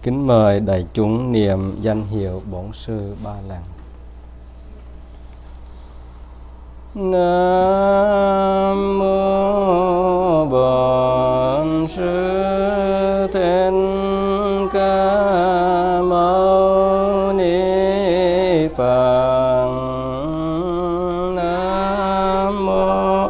Kính mời đại chúng niệm danh hiệu Bổn Sư 3 lần. Nam mô Bổn Sư Thích Ca Mâu Ni Phật. Nam mô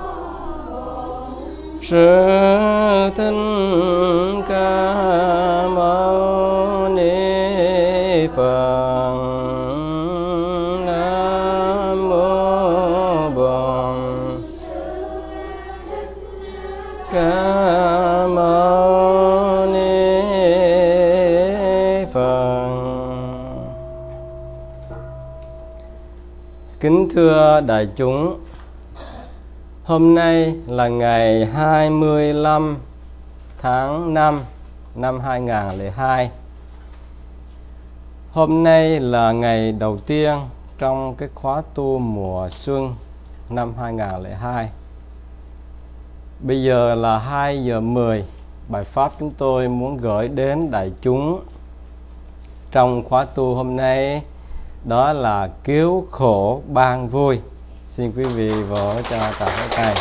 Sư Thích Ca Mâu Ni Phật. Nam mô Bổn Ca Mâu Ni Phật. Kính thưa đại chúng, hôm nay là ngày 25 tháng 5 năm 2002. Hôm nay là ngày đầu tiên trong cái khóa tu mùa xuân năm 2002. Bây giờ là 2 giờ 10. Bài pháp chúng tôi muốn gửi đến đại chúng trong khóa tu hôm nay đó là cứu khổ ban vui. Xin quý vị vỗ cho cả cái tay.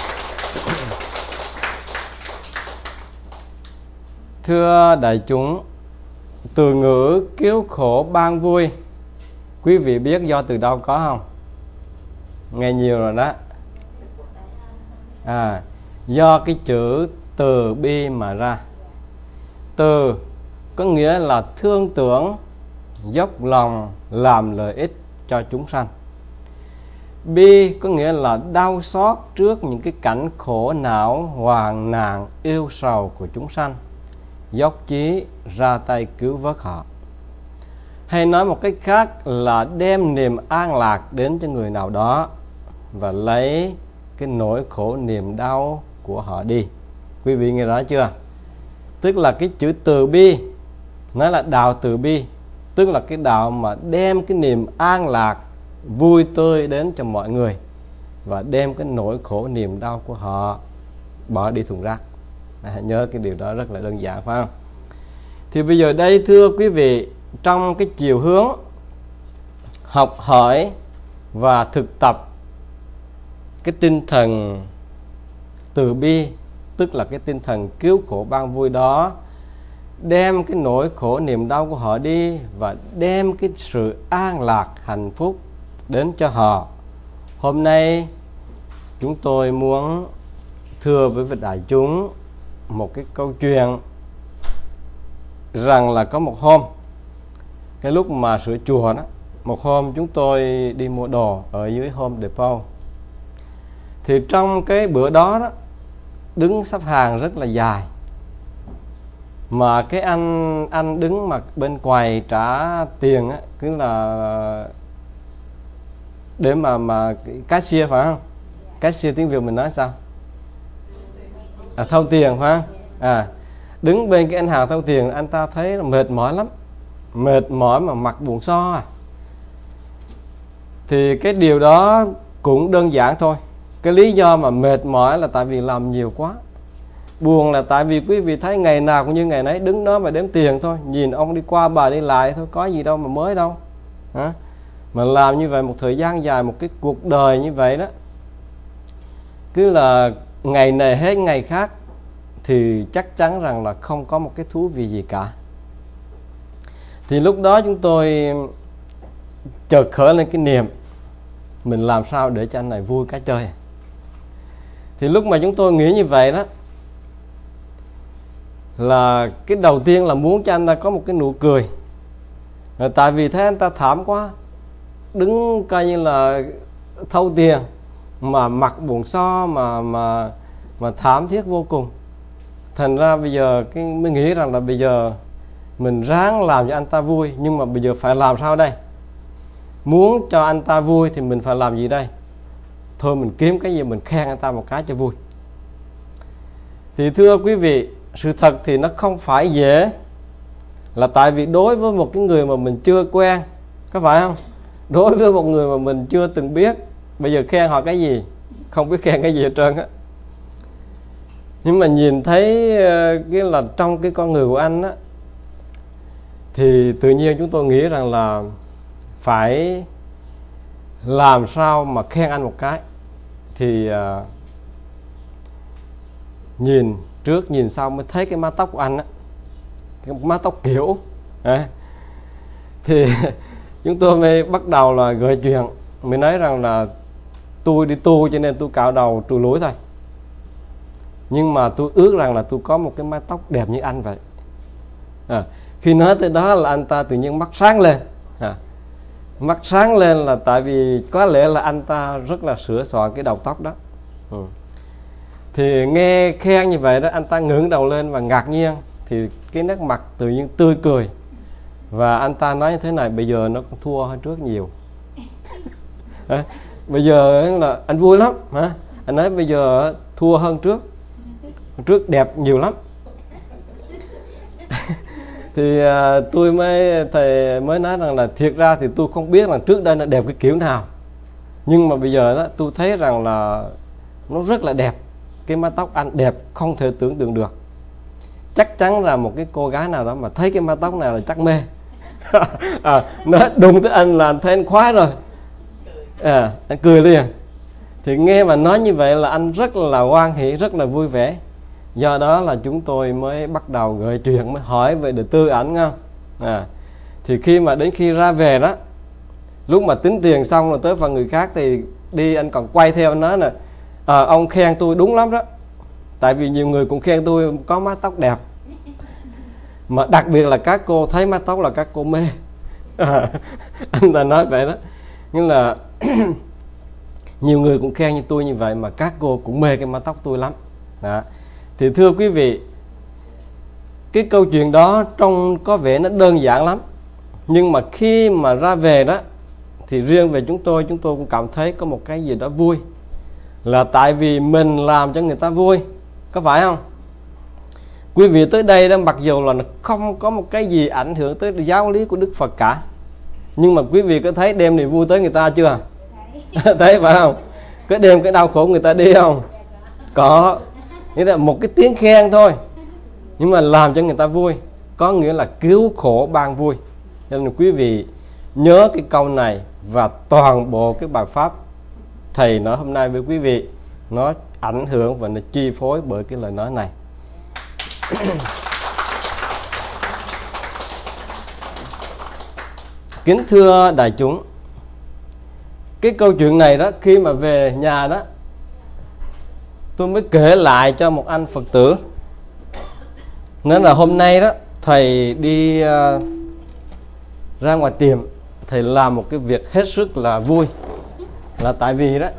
Thưa đại chúng, từ ngữ cứu khổ ban vui, quý vị biết do từ đâu có không? Nghe nhiều rồi đó. Do cái chữ từ bi mà ra. Từ có nghĩa là thương tưởng, dốc lòng làm lợi ích cho chúng sanh. Bi có nghĩa là đau xót trước những cái cảnh khổ não, hoạn nạn, yêu sầu của chúng sanh, dốc chí ra tay cứu vớt họ. Hay nói một cách khác là đem niềm an lạc đến cho người nào đó và lấy cái nỗi khổ niềm đau của họ đi. Quý vị nghe rõ chưa? Tức là cái chữ từ bi, nó là đạo từ bi, tức là cái đạo mà đem cái niềm an lạc, vui tươi đến cho mọi người và đem cái nỗi khổ niềm đau của họ bỏ đi thùng rác. Nhớ cái điều đó rất là đơn giản, phải không? Thì bây giờ đây thưa quý vị, trong cái chiều hướng học hỏi và thực tập cái tinh thần từ bi, tức là cái tinh thần cứu khổ ban vui đó, đem cái nỗi khổ niềm đau của họ đi và đem cái sự an lạc hạnh phúc đến cho họ. Hôm nay chúng tôi muốn thưa với đại chúng một cái câu chuyện rằng là có một hôm, cái lúc mà sửa chùa đó, một hôm chúng tôi đi mua đồ ở dưới Home Depot. Thì trong cái bữa đó đó, đứng xếp hàng rất là dài, mà cái anh đứng mà bên quầy trả tiền á, cứ là để mà cashier, phải không? Cashier tiếng Việt mình nói sao? Thâu tiền, phải không? Đứng bên cái anh hàng thâu tiền, anh ta thấy là mệt mỏi lắm, mệt mỏi mà mặt buồn so. Thì cái điều đó cũng đơn giản thôi. Cái lý do mà mệt mỏi là tại vì làm nhiều quá. Buồn là tại vì quý vị thấy ngày nào cũng như ngày nấy, đứng đó mà đếm tiền thôi, nhìn ông đi qua bà đi lại thôi, có gì đâu mà mới đâu. Mà làm như vậy một thời gian dài, một cái cuộc đời như vậy đó, cứ là ngày này hết ngày khác, thì chắc chắn rằng là không có một cái thú vị gì cả. Thì lúc đó chúng tôi chợt khởi lên cái niềm mình làm sao để cho anh này vui cái chơi. Thì lúc mà chúng tôi nghĩ như vậy đó, là cái đầu tiên là muốn cho anh ta có một cái nụ cười. Tại vì thấy anh ta thảm quá, đứng coi như là thâu tiền mà mặt buồn so, mà thảm thiết vô cùng. Thành ra bây giờ mới nghĩ rằng là bây giờ mình ráng làm cho anh ta vui, nhưng mà bây giờ phải làm sao đây? Muốn cho anh ta vui thì mình phải làm gì đây? Thôi mình kiếm cái gì mình khen anh ta một cái cho vui. Thì thưa quý vị, sự thật thì nó không phải dễ, là tại vì đối với một cái người mà mình chưa quen, có phải không? Đối với một người mà mình chưa từng biết, bây giờ khen họ cái gì? Không biết khen cái gì hết trơn á. Nhưng mà nhìn thấy cái là trong cái con người của anh á, thì tự nhiên chúng tôi nghĩ rằng là phải làm sao mà khen anh một cái. Thì nhìn trước nhìn sau mới thấy cái mái tóc của anh á, cái mái tóc kiểu thì chúng tôi mới bắt đầu là gợi chuyện, mới nói rằng là tôi đi tu cho nên tôi cạo đầu trù lúi thôi, nhưng mà tôi ước rằng là tôi có một cái mái tóc đẹp như anh vậy. Khi nói tới đó là anh ta tự nhiên mắt sáng lên. Mắt sáng lên là tại vì có lẽ là anh ta rất là sửa soạn cái đầu tóc đó. Thì nghe khen như vậy đó, anh ta ngẩng đầu lên và ngạc nhiên, thì cái nét mặt tự nhiên tươi cười. Và anh ta nói như thế này: bây giờ nó thua hơn trước nhiều. Bây giờ là anh vui lắm hả? Anh nói bây giờ thua hơn trước, trước đẹp nhiều lắm. Thì tôi mới nói rằng là thiệt ra thì tôi không biết là trước đây nó đẹp cái kiểu nào, nhưng mà bây giờ đó tôi thấy rằng là nó rất là đẹp. Cái mái tóc anh đẹp không thể tưởng tượng được. Chắc chắn là một cái cô gái nào đó mà thấy cái mái tóc này là chắc mê. Nói đụng tới anh là anh thấy anh khoái rồi, anh cười liền. Thì nghe mà nói như vậy là anh rất là hoan hỉ, rất là vui vẻ. Do đó là chúng tôi mới bắt đầu gợi chuyện, mới hỏi về đời tư ảnh nha. Thì khi mà đến khi ra về đó, lúc mà tính tiền xong rồi tới phần người khác thì đi, anh còn quay theo anh nói nè: ông khen tôi đúng lắm đó, tại vì nhiều người cũng khen tôi có mái tóc đẹp, mà đặc biệt là các cô thấy mái tóc là các cô mê. Anh ta nói vậy đó, nhưng là nhiều người cũng khen như tôi như vậy, mà các cô cũng mê cái mái tóc tôi lắm. Thì thưa quý vị, cái câu chuyện đó trông có vẻ nó đơn giản lắm, nhưng mà khi mà ra về đó thì riêng về chúng tôi cũng cảm thấy có một cái gì đó vui, là tại vì mình làm cho người ta vui, có phải không? Quý vị tới đây đó, mặc dù là không có một cái gì ảnh hưởng tới giáo lý của Đức Phật cả, nhưng mà quý vị có thấy đem niềm vui tới người ta chưa? Thấy phải không? Có đem cái đau khổ người ta đi không? Có. Nghĩa là một cái tiếng khen thôi, nhưng mà làm cho người ta vui, có nghĩa là cứu khổ ban vui. Nên quý vị nhớ cái câu này, và toàn bộ cái bài pháp thầy nói hôm nay với quý vị, nó ảnh hưởng và nó chi phối bởi cái lời nói này. Kính thưa đại chúng, cái câu chuyện này đó, khi mà về nhà đó, tôi mới kể lại cho một anh Phật tử. Nên là hôm nay đó, thầy đi ra ngoài tiệm, thầy làm một cái việc hết sức là vui. Là tại vì đó,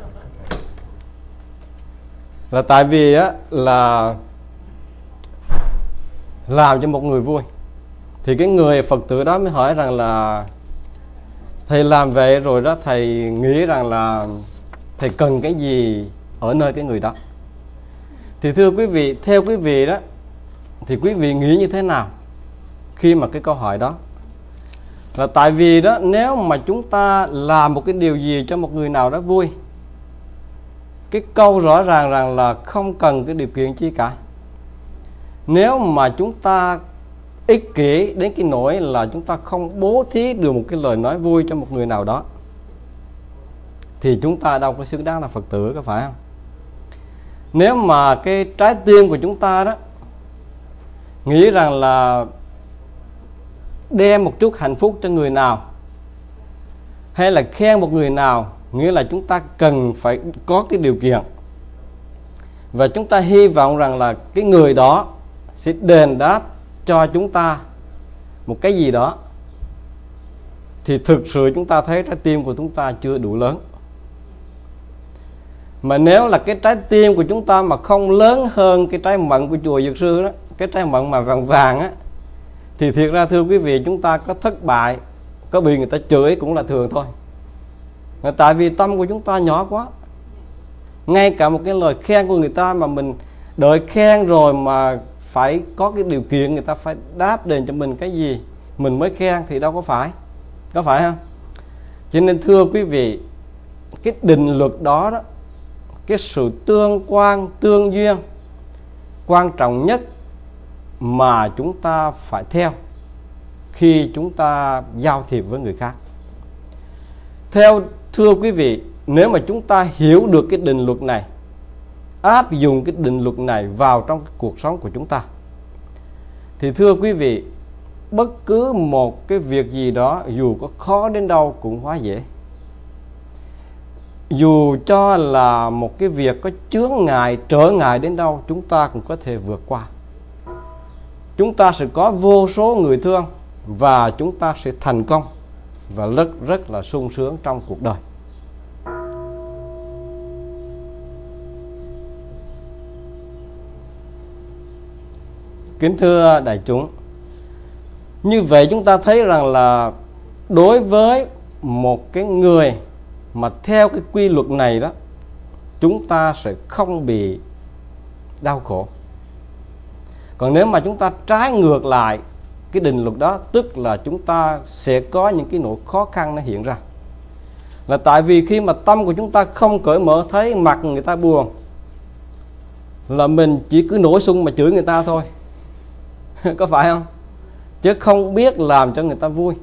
là làm cho một người vui. Thì cái người Phật tử đó mới hỏi rằng là: thầy làm vậy rồi đó, thầy nghĩ rằng là thầy cần cái gì ở nơi cái người đó? Thì thưa quý vị, theo quý vị đó, thì quý vị nghĩ như thế nào khi mà cái câu hỏi đó? Là tại vì đó, nếu mà chúng ta làm một cái điều gì cho một người nào đó vui, cái câu rõ ràng rằng là không cần cái điều kiện chi cả. Nếu mà chúng ta ích kỷ đến cái nỗi là chúng ta không bố thí được một cái lời nói vui cho một người nào đó, thì chúng ta đâu có xứng đáng là Phật tử, có phải không? Nếu mà cái trái tim của chúng ta đó nghĩ rằng là đem một chút hạnh phúc cho người nào, hay là khen một người nào, nghĩa là chúng ta cần phải có cái điều kiện, và chúng ta hy vọng rằng là cái người đó sẽ đền đáp cho chúng ta một cái gì đó, thì thực sự chúng ta thấy trái tim của chúng ta chưa đủ lớn. Mà nếu là cái trái tim của chúng ta mà không lớn hơn cái trái mận của chùa Dược Sư đó, cái trái mận mà vàng vàng á, thì thiệt ra thưa quý vị, chúng ta có thất bại, có bị người ta chửi cũng là thường thôi. Tại vì tâm của chúng ta nhỏ quá. Ngay cả một cái lời khen của người ta mà mình đợi khen rồi mà phải có cái điều kiện, người ta phải đáp đền cho mình cái gì mình mới khen, thì đâu có phải không? Cho nên thưa quý vị, cái định luật đó đó, cái sự tương quan, tương duyên quan trọng nhất mà chúng ta phải theo, khi chúng ta giao thiệp với người khác. Thưa quý vị, nếu mà chúng ta hiểu được cái định luật này, áp dụng cái định luật này vào trong cuộc sống của chúng ta, thì thưa quý vị, bất cứ một cái việc gì đó dù có khó đến đâu cũng hóa dễ. Dù cho là một cái việc có chướng ngại, trở ngại đến đâu, chúng ta cũng có thể vượt qua. Chúng ta sẽ có vô số người thương và chúng ta sẽ thành công và rất là sung sướng trong cuộc đời. Kính thưa đại chúng, như vậy chúng ta thấy rằng là đối với một cái người mà theo cái quy luật này đó, chúng ta sẽ không bị đau khổ. Còn nếu mà chúng ta trái ngược lại cái định luật đó, tức là chúng ta sẽ có những cái nỗi khó khăn nó hiện ra. Là tại vì khi mà tâm của chúng ta không cởi mở, thấy mặt người ta buồn là mình chỉ cứ nổi xung mà chửi người ta thôi. Có phải không? Chứ không biết làm cho người ta vui.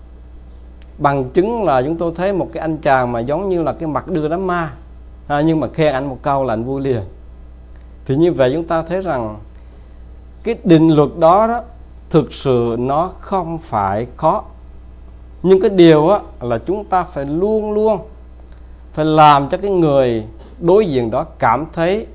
Bằng chứng là chúng tôi thấy một cái anh chàng mà giống như là cái mặt đưa đám ma, nhưng mà khen anh một câu là anh vui liền. Thì như vậy chúng ta thấy rằng cái định luật đó thực sự nó không phải khó. Nhưng cái điều là chúng ta phải luôn luôn phải làm cho cái người đối diện đó cảm thấy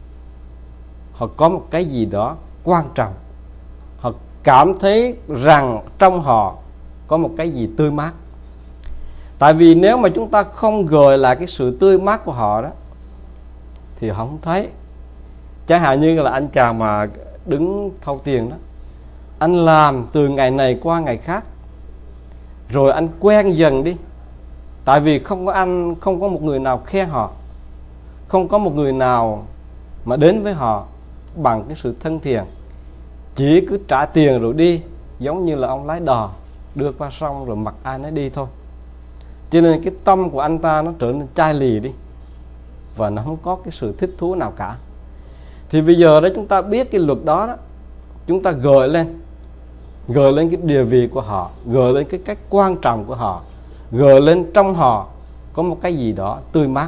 họ có một cái gì đó quan trọng. Họ cảm thấy rằng trong họ có một cái gì tươi mát. Tại vì nếu mà chúng ta không gợi lại cái sự tươi mát của họ đó thì họ không thấy. Chẳng hạn như là anh chàng mà đứng thâu tiền đó, anh làm từ ngày này qua ngày khác, rồi anh quen dần đi. Tại vì không có một người nào khen họ, không có một người nào mà đến với họ bằng cái sự thân thiện, chỉ cứ trả tiền rồi đi, giống như là ông lái đò đưa qua sông rồi mặc ai nấy đi thôi. Cho nên cái tâm của anh ta nó trở nên chai lì đi, và nó không có cái sự thích thú nào cả. Thì bây giờ đó chúng ta biết cái luật đó, chúng ta gợi lên cái địa vị của họ, gợi lên cái cách quan trọng của họ, gợi lên trong họ có một cái gì đó tươi mát.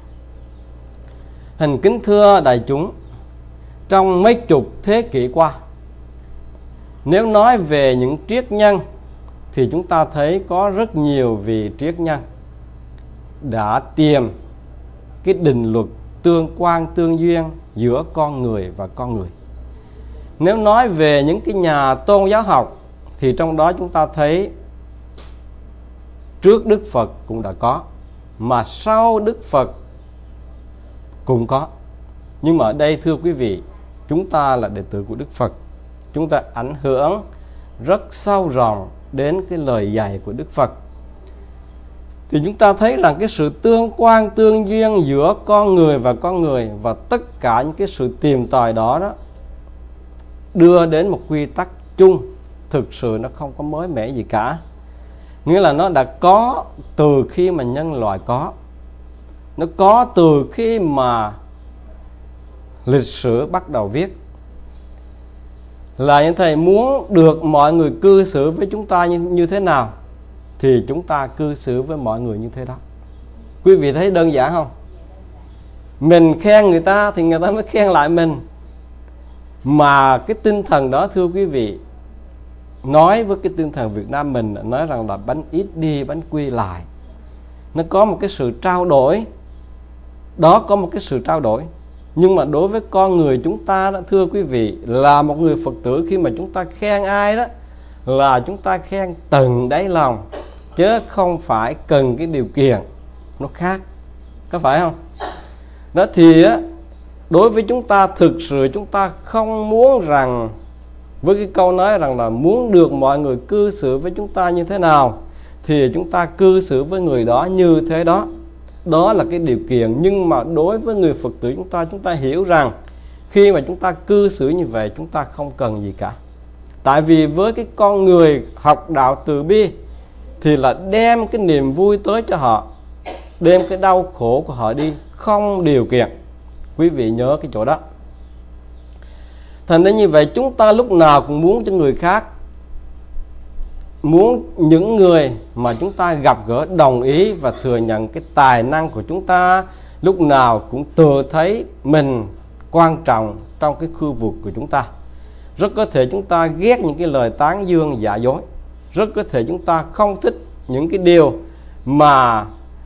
Thành kính thưa đại chúng, trong mấy chục thế kỷ qua, nếu nói về những triết nhân thì chúng ta thấy có rất nhiều vị triết nhân đã tìm cái định luật tương quan tương duyên giữa con người và con người. Nếu nói về những cái nhà tôn giáo học thì trong đó chúng ta thấy trước Đức Phật cũng đã có, mà sau Đức Phật cũng có. Nhưng mà ở đây thưa quý vị, chúng ta là đệ tử của Đức Phật, chúng ta ảnh hưởng rất sâu rộng đến cái lời dạy của Đức Phật. Thì chúng ta thấy rằng cái sự tương quan tương duyên giữa con người và tất cả những cái sự tìm tòi đó đưa đến một quy tắc chung, thực sự nó không có mới mẻ gì cả. Nghĩa là nó đã có từ khi mà nhân loại có, nó có từ khi mà lịch sử bắt đầu viết. Là như thầy muốn được mọi người cư xử với chúng ta như thế nào thì chúng ta cư xử với mọi người như thế đó. Quý vị thấy đơn giản không? Mình khen người ta thì người ta mới khen lại mình. Mà cái tinh thần đó thưa quý vị, nói với cái tinh thần Việt Nam mình, nói rằng là bánh ít đi bánh quy lại. Nó có một cái sự trao đổi. Đó, có một cái sự trao đổi. Nhưng mà đối với con người chúng ta đó, thưa quý vị, là một người Phật tử, khi mà chúng ta khen ai đó là chúng ta khen từng đáy lòng, chứ không phải cần cái điều kiện nó khác. Có phải không? Đó thì đối với chúng ta, thực sự chúng ta không muốn rằng, với cái câu nói rằng là muốn được mọi người cư xử với chúng ta như thế nào thì chúng ta cư xử với người đó như thế đó. Đó là cái điều kiện. Nhưng mà đối với người Phật tử chúng ta hiểu rằng khi mà chúng ta cư xử như vậy, chúng ta không cần gì cả. Tại vì với cái con người học đạo từ bi thì là đem cái niềm vui tới cho họ, đem cái đau khổ của họ đi, không điều kiện. Quý vị nhớ cái chỗ đó. Thành ra như vậy, chúng ta lúc nào cũng muốn cho người khác muốn những người mà chúng ta gặp gỡ đồng ý và thừa nhận cái tài năng của chúng ta, lúc nào cũng tự thấy mình quan trọng trong cái khu vực của chúng ta. Rất có thể chúng ta ghét những cái lời tán dương giả dối, rất có thể chúng ta không thích những cái điều mà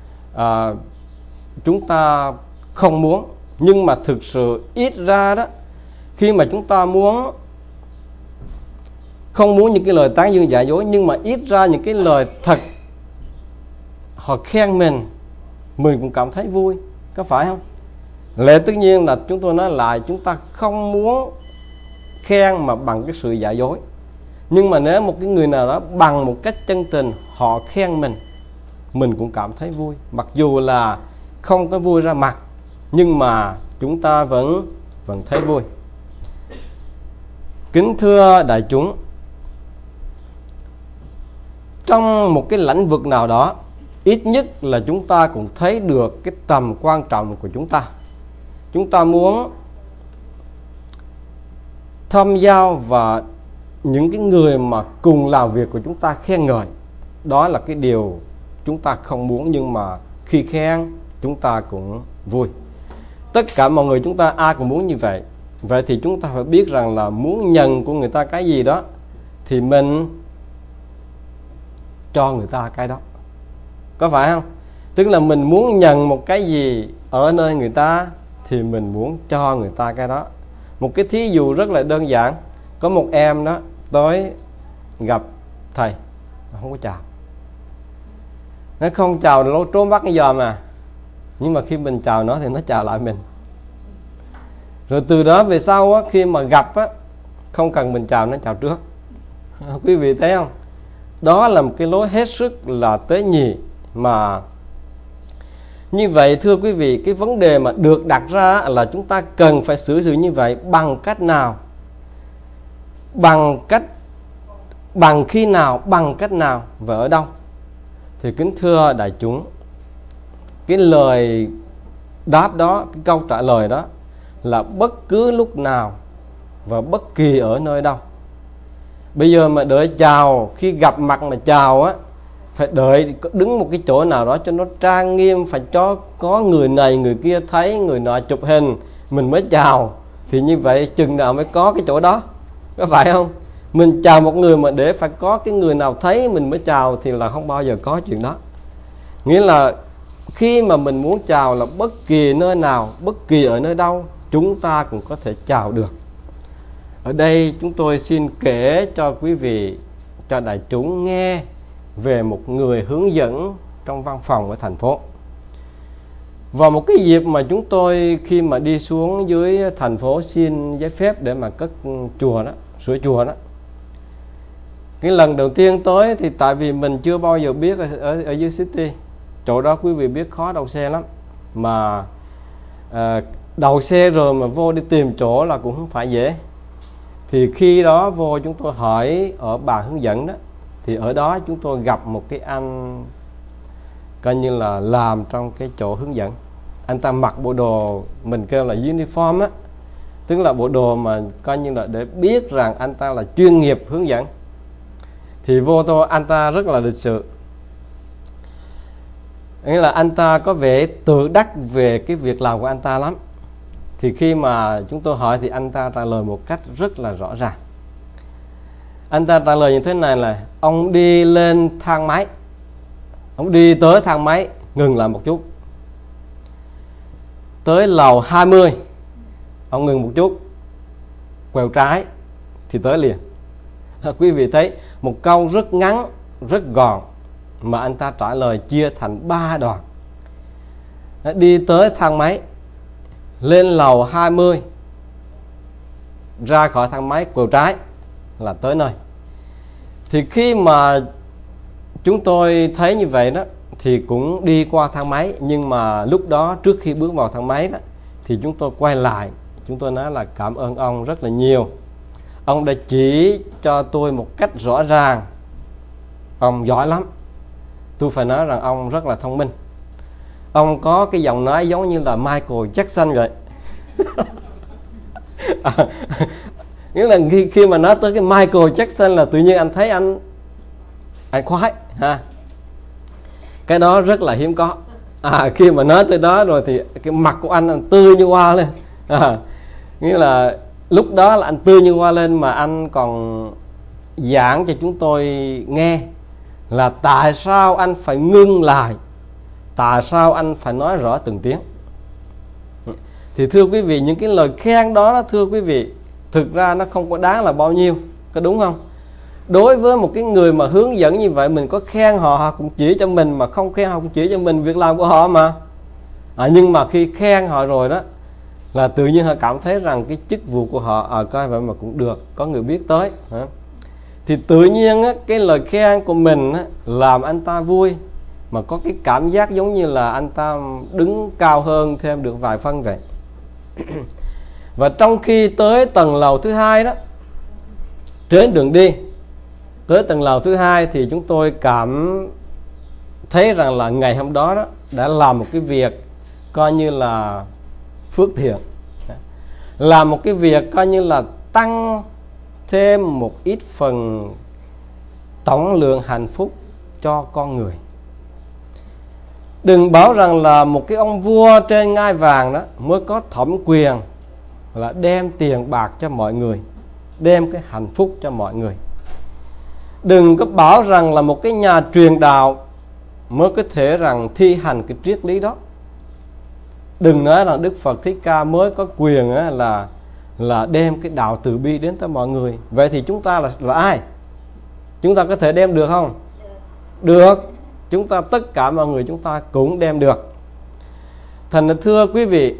chúng ta không muốn. Nhưng mà thực sự ít ra đó, khi mà chúng ta không muốn những cái lời tán dương giả dối, nhưng mà ít ra những cái lời thật họ khen mình cũng cảm thấy vui, có phải không? Lẽ tất nhiên là chúng tôi nói lại, chúng ta không muốn khen mà bằng cái sự giả dối. Nhưng mà nếu một cái người nào đó bằng một cách chân tình họ khen mình cũng cảm thấy vui, mặc dù là không có vui ra mặt, nhưng mà chúng ta vẫn thấy vui. Kính thưa đại chúng, trong một cái lĩnh vực nào đó, ít nhất là chúng ta cũng thấy được cái tầm quan trọng của chúng ta. Chúng ta muốn tham gia và những cái người mà cùng làm việc của chúng ta khen ngợi, đó là cái điều chúng ta không muốn, nhưng mà khi khen chúng ta cũng vui. Tất cả mọi người chúng ta ai cũng muốn như vậy. Vậy thì chúng ta phải biết rằng là muốn nhận của người ta cái gì đó thì mình cho người ta cái đó, có phải không? Tức là mình muốn nhận một cái gì ở nơi người ta thì mình muốn cho người ta cái đó. Một cái thí dụ rất là đơn giản, có một em đó tới gặp thầy, không có chào, nó không chào nó trốn bắt cái giò mà, nhưng mà khi mình chào nó thì nó chào lại mình. Rồi từ đó về sau á, khi mà gặp á, không cần mình chào nó chào trước. Quý vị thấy không? Đó là một cái lối hết sức là tế nhị. Mà như vậy thưa quý vị, cái vấn đề mà được đặt ra là chúng ta cần phải xử sự như vậy bằng cách nào? Bằng khi nào, bằng cách nào và ở đâu? Thì kính thưa đại chúng, cái lời đáp đó, cái câu trả lời đó là bất cứ lúc nào và bất kỳ ở nơi đâu. Bây giờ mà đợi chào, khi gặp mặt mà chào á, phải đợi đứng một cái chỗ nào đó cho nó trang nghiêm, phải cho có người này người kia thấy, người nọ chụp hình mình mới chào. Thì như vậy chừng nào mới có cái chỗ đó, có phải không? Mình chào một người mà để phải có cái người nào thấy mình mới chào thì là không bao giờ có chuyện đó. Nghĩa là khi mà mình muốn chào là bất kỳ nơi nào, bất kỳ ở nơi đâu, chúng ta cũng có thể chào được. Ở đây chúng tôi xin kể cho quý vị, cho đại chúng nghe về một người hướng dẫn trong văn phòng ở thành phố. Vào một cái dịp mà chúng tôi khi mà đi xuống dưới thành phố xin giấy phép để mà cất chùa đó, sửa chùa đó. Cái lần đầu tiên tới thì tại vì mình chưa bao giờ biết ở dưới city, chỗ đó quý vị biết khó đậu xe lắm. Mà đậu xe rồi mà vô đi tìm chỗ là cũng không phải dễ. Thì khi đó vô chúng tôi hỏi ở bà hướng dẫn đó, thì ở đó chúng tôi gặp một cái anh coi như là làm trong cái chỗ hướng dẫn. Anh ta mặc bộ đồ mình kêu là uniform á, tức là bộ đồ mà coi như là để biết rằng anh ta là chuyên nghiệp hướng dẫn. Thì vô tôi anh ta rất là lịch sự, nghĩa là anh ta có vẻ tự đắc về cái việc làm của anh ta lắm. Thì khi mà chúng tôi hỏi thì anh ta trả lời một cách rất là rõ ràng. Anh ta trả lời như thế này là: ông đi lên thang máy, ông đi tới thang máy ngừng lại một chút, tới lầu 20 ông ngừng một chút, quẹo trái thì tới liền. Quý vị thấy một câu rất ngắn, rất gọn mà anh ta trả lời chia thành 3 đoạn. Đi tới thang máy, lên lầu 20, ra khỏi thang máy quẹo trái là tới nơi. Thì khi mà chúng tôi thấy như vậy đó thì cũng đi qua thang máy, nhưng mà lúc đó trước khi bước vào thang máy đó thì chúng tôi quay lại, chúng tôi nói là cảm ơn ông rất là nhiều, ông đã chỉ cho tôi một cách rõ ràng, ông giỏi lắm. Tôi phải nói rằng ông rất là thông minh, ông có cái giọng nói giống như là Michael Jackson vậy. Nghĩa là khi mà nói tới cái Michael Jackson là tự nhiên anh thấy anh khoái ha. Cái đó rất là hiếm có. Khi mà nói tới đó rồi thì cái mặt của anh tươi như hoa lên. Nghĩa là lúc đó là anh tươi như hoa lên, mà anh còn giảng cho chúng tôi nghe là tại sao anh phải ngưng lại, tại sao anh phải nói rõ từng tiếng. Thì thưa quý vị, những cái lời khen đó, thưa quý vị, thực ra nó không có đáng là bao nhiêu, có đúng không? Đối với một cái người mà hướng dẫn như vậy, mình có khen họ, họ cũng chỉ cho mình, mà không khen họ cũng chỉ cho mình việc làm của họ mà. Nhưng mà khi khen họ rồi đó, là tự nhiên họ cảm thấy rằng cái chức vụ của họ coi vậy mà cũng được, có người biết tới. Thì tự nhiên á, cái lời khen của mình á, làm anh ta vui, mà có cái cảm giác giống như là anh ta đứng cao hơn thêm được vài phân vậy. Và trong khi tới tầng lầu thứ hai đó, trên đường đi tới tầng lầu thứ hai, thì chúng tôi cảm thấy rằng là ngày hôm đó đó đã làm một cái việc coi như là phước thiện, làm một cái việc coi như là tăng thêm một ít phần tổng lượng hạnh phúc cho con người. Đừng bảo rằng là một cái ông vua trên ngai vàng đó mới có thẩm quyền là đem tiền bạc cho mọi người, đem cái hạnh phúc cho mọi người. Đừng có bảo rằng là một cái nhà truyền đạo mới có thể rằng thi hành cái triết lý đó. Đừng nói rằng Đức Phật Thích Ca mới có quyền là đem cái đạo từ bi đến tới mọi người. Vậy thì chúng ta là ai? Chúng ta có thể đem được không? Được. Chúng ta tất cả mọi người chúng ta cũng đem được. Thành ra thưa quý vị,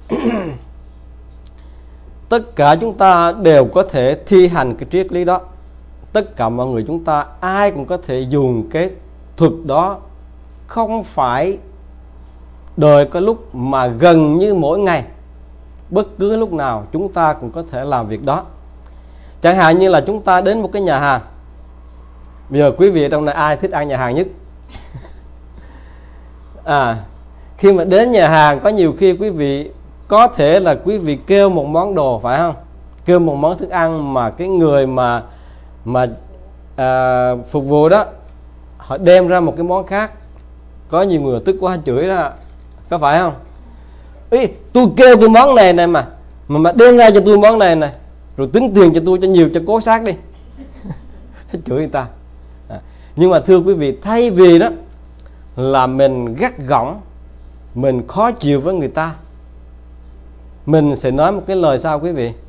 tất cả chúng ta đều có thể thi hành cái triết lý đó. Tất cả mọi người chúng ta ai cũng có thể dùng cái thuật đó, không phải đời có lúc mà gần như mỗi ngày, bất cứ lúc nào chúng ta cũng có thể làm việc đó. Chẳng hạn như là chúng ta đến một cái nhà hàng. Bây giờ quý vị ở trong này ai thích ăn nhà hàng nhất? Khi mà đến nhà hàng, có nhiều khi quý vị có thể là quý vị kêu một món đồ, phải không? Kêu một món thức ăn mà cái người mà phục vụ đó họ đem ra một cái món khác. Có nhiều người tức quá chửi ra, có phải không? Ý, tôi kêu cái món này mà đem ra cho tôi món này, rồi tính tiền cho tôi cho nhiều cho cố xác đi. Chửi người ta. Nhưng mà thưa quý vị, thay vì đó là mình gắt gỏng, mình khó chịu với người ta, mình sẽ nói một cái lời sao quý vị?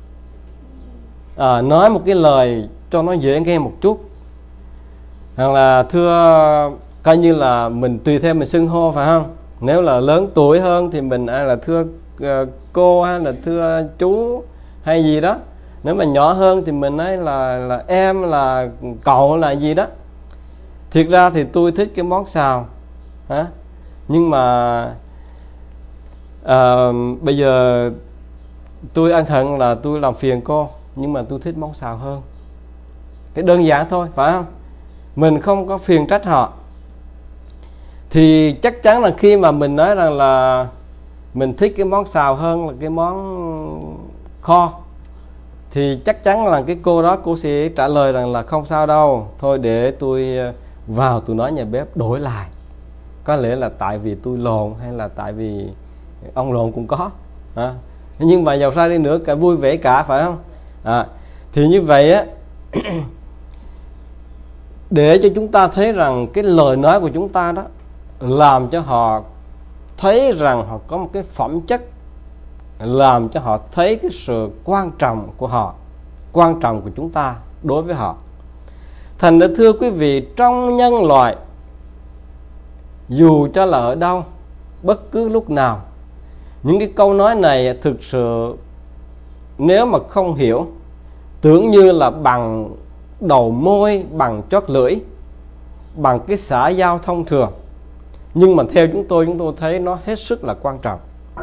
Nói một cái lời cho nó dễ nghe một chút. Hoặc là thưa, coi như là mình tùy theo mình xưng hô, phải không? Nếu là lớn tuổi hơn thì mình là thưa cô hay là thưa chú hay gì đó. Nếu mà nhỏ hơn thì mình nói là em, là cậu, là gì đó. Thiệt ra thì tôi thích cái món xào, nhưng mà bây giờ tôi ân hận là tôi làm phiền cô, nhưng mà tôi thích món xào hơn. Cái đơn giản thôi, phải không? Mình không có phiền trách họ. Thì chắc chắn là khi mà mình nói rằng là mình thích cái món xào hơn là cái món kho, thì chắc chắn là cái cô đó cô sẽ trả lời rằng là không sao đâu, thôi để tôi vào tôi nói nhà bếp đổi lại. Có lẽ là tại vì tôi lộn, hay là tại vì ông lộn cũng có. Nhưng mà dầu sao đi nữa cả vui vẻ cả, phải không? Thì như vậy á, để cho chúng ta thấy rằng cái lời nói của chúng ta đó làm cho họ thấy rằng họ có một cái phẩm chất, làm cho họ thấy cái sự quan trọng của họ, quan trọng của chúng ta đối với họ. Thành ra thưa quý vị, trong nhân loại, dù cho là ở đâu, bất cứ lúc nào, những cái câu nói này thực sự nếu mà không hiểu, tưởng như là bằng đầu môi, bằng chót lưỡi, bằng cái xã giao thông thường. Nhưng mà theo chúng tôi thấy nó hết sức là quan trọng.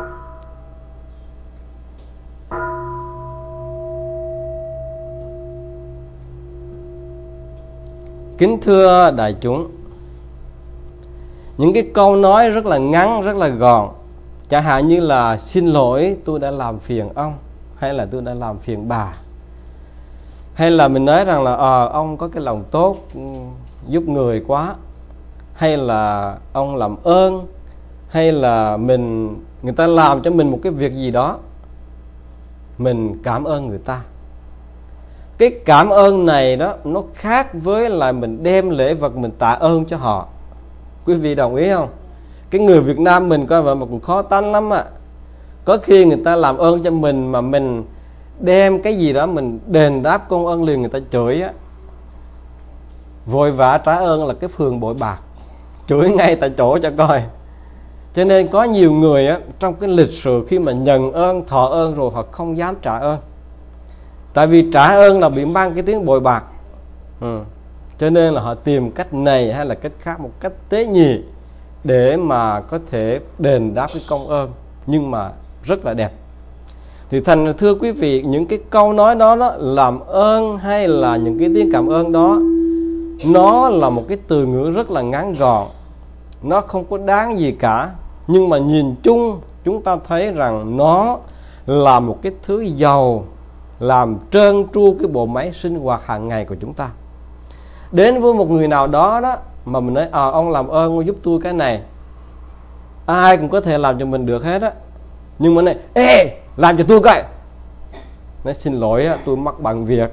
Kính thưa đại chúng, những cái câu nói rất là ngắn, rất là gọn, chẳng hạn như là xin lỗi tôi đã làm phiền ông, hay là tôi đã làm phiền bà. Hay là mình nói rằng là ông có cái lòng tốt, giúp người quá, hay là ông làm ơn, hay là người ta làm cho mình một cái việc gì đó, mình cảm ơn người ta. Cái cảm ơn này đó nó khác với là mình đem lễ vật mình tạ ơn cho họ. Quý vị đồng ý không? Cái người Việt Nam mình coi vậy mà cũng khó tánh lắm ạ. Có khi người ta làm ơn cho mình mà mình đem cái gì đó mình đền đáp công ơn liền người ta chửi á. Vội vã trả ơn là cái phường bội bạc, chửi ngay tại chỗ cho coi. Cho nên có nhiều người á, trong cái lịch sử khi mà nhận ơn, thọ ơn rồi họ không dám trả ơn. Tại vì trả ơn là bị mang cái tiếng bội bạc. Cho nên là họ tìm cách này hay là cách khác, một cách tế nhị để mà có thể đền đáp cái công ơn, nhưng mà rất là đẹp. Thì thành thưa quý vị, những cái câu nói đó, làm ơn hay là những cái tiếng cảm ơn đó, nó là một cái từ ngữ rất là ngắn gọn, nó không có đáng gì cả. Nhưng mà nhìn chung chúng ta thấy rằng nó là một cái thứ dầu làm trơn tru cái bộ máy sinh hoạt hàng ngày của chúng ta. Đến với một người nào đó mà mình nói ông làm ơn ông giúp tôi cái này, ai cũng có thể làm cho mình được hết á. Nhưng mà này, ê làm cho tôi cái, nói xin lỗi tôi mắc bằng việc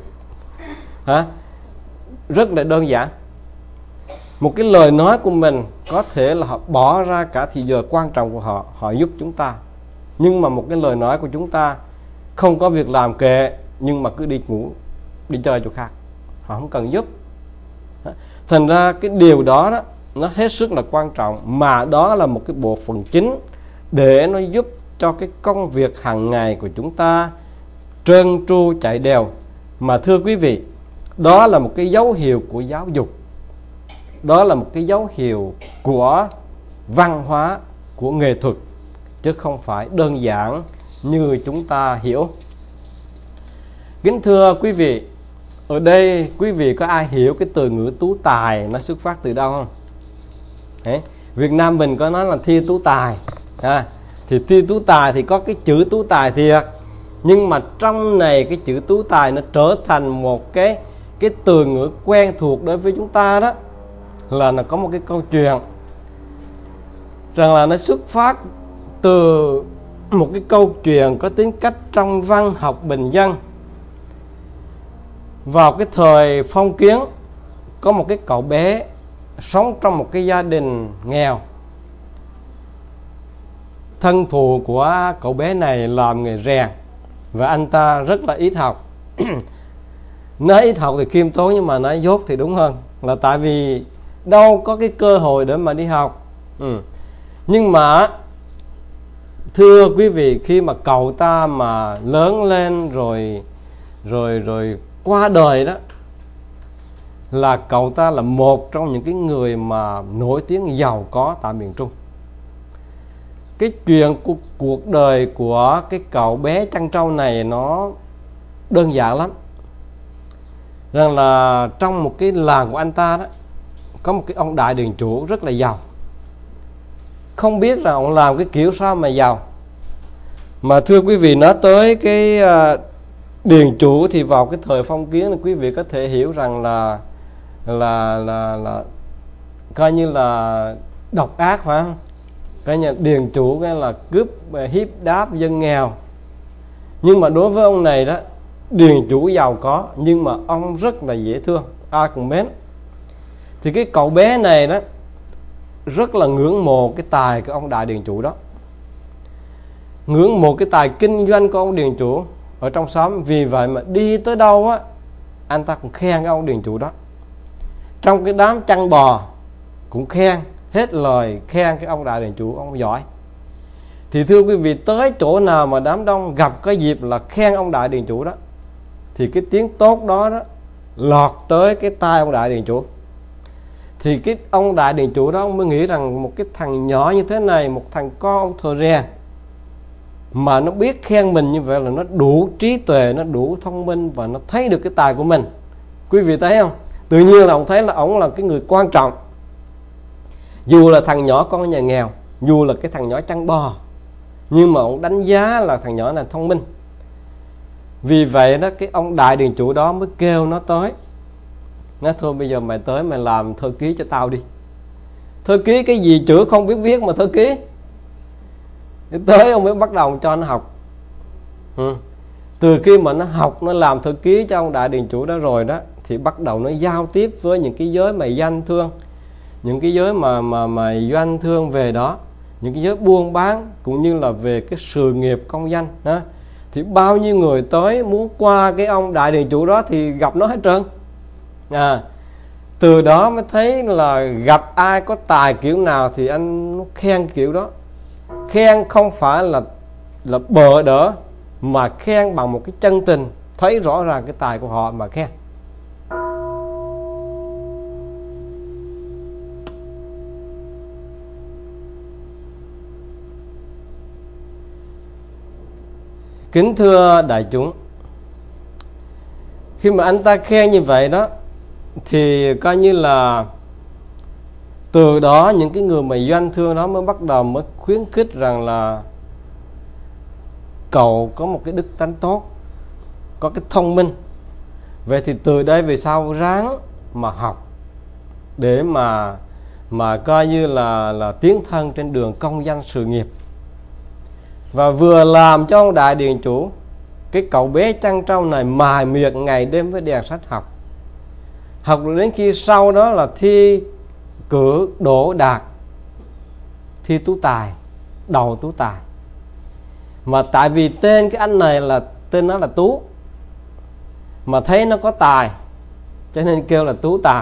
rất là đơn giản. Một cái lời nói của mình có thể là họ bỏ ra cả thì giờ quan trọng của họ, họ giúp chúng ta. Nhưng mà một cái lời nói của chúng ta không có việc làm kệ, nhưng mà cứ đi ngủ, đi chơi chỗ khác, họ không cần giúp. Thành ra cái điều đó nó hết sức là quan trọng, mà đó là một cái bộ phận chính để nó giúp cho cái công việc hàng ngày của chúng ta trơn tru chạy đều. Mà thưa quý vị, đó là một cái dấu hiệu của giáo dục, đó là một cái dấu hiệu của văn hóa, của nghệ thuật, chứ không phải đơn giản như chúng ta hiểu. Kính thưa quý vị, ở đây quý vị có ai hiểu cái từ ngữ tú tài nó xuất phát từ đâu không? Việt Nam mình có nói là thi tú tài, thì thi tú tài thì có cái chữ tú tài thiệt, nhưng mà trong này cái chữ tú tài nó trở thành một cái từ ngữ quen thuộc đối với chúng ta đó, là nó có một cái câu chuyện rằng là nó xuất phát từ một cái câu chuyện có tính cách trong văn học bình dân. Vào cái thời phong kiến, có một cái cậu bé sống trong một cái gia đình nghèo. Thân phụ của cậu bé này làm nghề rèn, và anh ta rất là ít học. Nói ít học thì khiêm tốn, nhưng mà nói dốt thì đúng hơn, là tại vì đâu có cái cơ hội để mà đi học. Nhưng mà thưa quý vị, khi mà cậu ta mà lớn lên rồi qua đời đó, là cậu ta là một trong những cái người mà nổi tiếng giàu có tại miền Trung. Cái chuyện của cuộc đời của cái cậu bé chăn trâu này nó đơn giản lắm. Rằng là trong một cái làng của anh ta đó, có một cái ông đại điền chủ rất là giàu. Không biết là ông làm cái kiểu sao mà giàu. Mà thưa quý vị, nói tới cái điền chủ thì vào cái thời phong kiến, quý vị có thể hiểu rằng là coi như là độc ác, phải không? Coi như điền chủ cái là cướp hiếp đáp dân nghèo. Nhưng mà đối với ông này đó, điền chủ giàu có, nhưng mà ông rất là dễ thương, ai cũng mến. Thì cái cậu bé này đó rất là ngưỡng mộ cái tài của ông đại điền chủ đó, ngưỡng mộ cái tài kinh doanh của ông điền chủ ở trong xóm. Vì vậy mà đi tới đâu á, anh ta cũng khen cái ông điền chủ đó. Trong cái đám chăn bò cũng khen, hết lời khen cái ông đại điền chủ, ông giỏi. Thì thưa quý vị, tới chỗ nào mà đám đông gặp cái dịp là khen ông đại điền chủ đó, thì cái tiếng tốt đó lọt tới cái tai ông đại điền chủ. Thì cái ông đại điền chủ đó ông mới nghĩ rằng một cái thằng nhỏ như thế này, một thằng con ông thợ rèn mà nó biết khen mình như vậy là nó đủ trí tuệ, nó đủ thông minh, và nó thấy được cái tài của mình. Quý vị thấy không? Tự nhiên là ông thấy là ông là cái người quan trọng. Dù là thằng nhỏ con nhà nghèo, dù là cái thằng nhỏ chăn bò, nhưng mà ông đánh giá là thằng nhỏ này thông minh. Vì vậy đó, cái ông đại điền chủ đó mới kêu nó tới. Nói thôi bây giờ mày tới mày làm thơ ký cho tao đi. Thơ ký cái gì, chữ không biết viết mà thơ ký. Tới ông mới bắt đầu cho nó học. Từ khi mà nó học, nó làm thơ ký cho ông đại điền chủ đó rồi đó, thì bắt đầu nó giao tiếp với những cái giới mà doanh thương, những cái giới mà doanh thương về đó, những cái giới buôn bán, cũng như là về cái sự nghiệp công danh đó. Thì bao nhiêu người tới muốn qua cái ông đại điền chủ đó thì gặp nó hết trơn. Từ đó mới thấy là gặp ai có tài kiểu nào thì anh khen kiểu đó. Khen không phải là bợ đỡ, mà khen bằng một cái chân tình, thấy rõ ràng cái tài của họ mà khen. Kính thưa đại chúng, khi mà anh ta khen như vậy đó, thì coi như là từ đó những cái người mà doanh thương đó mới bắt đầu mới khuyến khích rằng là cậu có một cái đức tánh tốt, có cái thông minh. Vậy thì từ đây về sau ráng mà học để mà coi như là tiến thân trên đường công danh sự nghiệp. Và vừa làm cho ông đại điền chủ, cái cậu bé chăn trâu này mài miệt ngày đêm với đèn sách học. Học đến khi sau đó là thi cử đỗ đạt, thi tú tài, đầu tú tài. Mà tại vì tên cái anh này là tên nó là Tú, mà thấy nó có tài cho nên kêu là tú tài.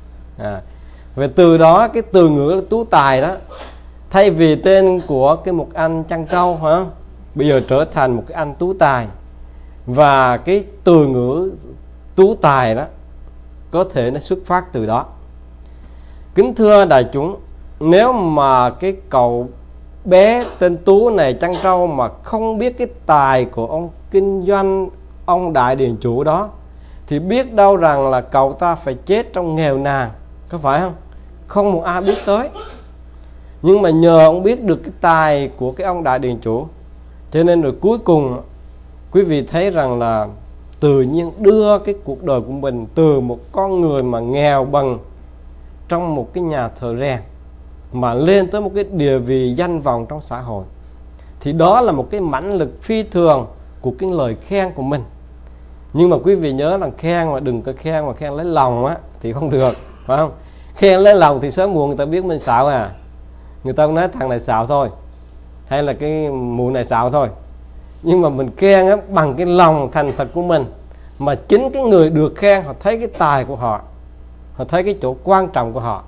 Về từ đó cái từ ngữ tú tài đó, thay vì tên của cái một anh chăn trâu hả, bây giờ trở thành một cái anh tú tài. Và cái từ ngữ tú tài đó có thể nó xuất phát từ đó. Kính thưa đại chúng, nếu mà cái cậu bé tên Tú này chăn trâu mà không biết cái tài của ông kinh doanh, ông đại điền chủ đó, thì biết đâu rằng là cậu ta phải chết trong nghèo nàn, có phải không? Không một ai biết tới. Nhưng mà nhờ ông biết được cái tài của cái ông đại điền chủ, cho nên rồi cuối cùng quý vị thấy rằng là tự nhiên đưa cái cuộc đời của mình từ một con người mà nghèo bần trong một cái nhà thờ rèn mà lên tới một cái địa vị danh vọng trong xã hội. Thì đó là một cái mãnh lực phi thường của cái lời khen của mình. Nhưng mà quý vị nhớ là khen mà đừng có khen mà khen lấy lòng á thì không được, phải không? Khen lấy lòng thì sớm muộn người ta biết mình xạo à. Người ta cũng nói thằng này xạo thôi, hay là cái mụ này xạo thôi. Nhưng mà mình khen á, bằng cái lòng thành thật của mình, mà chính cái người được khen họ thấy cái tài của họ, họ thấy cái chỗ quan trọng của họ.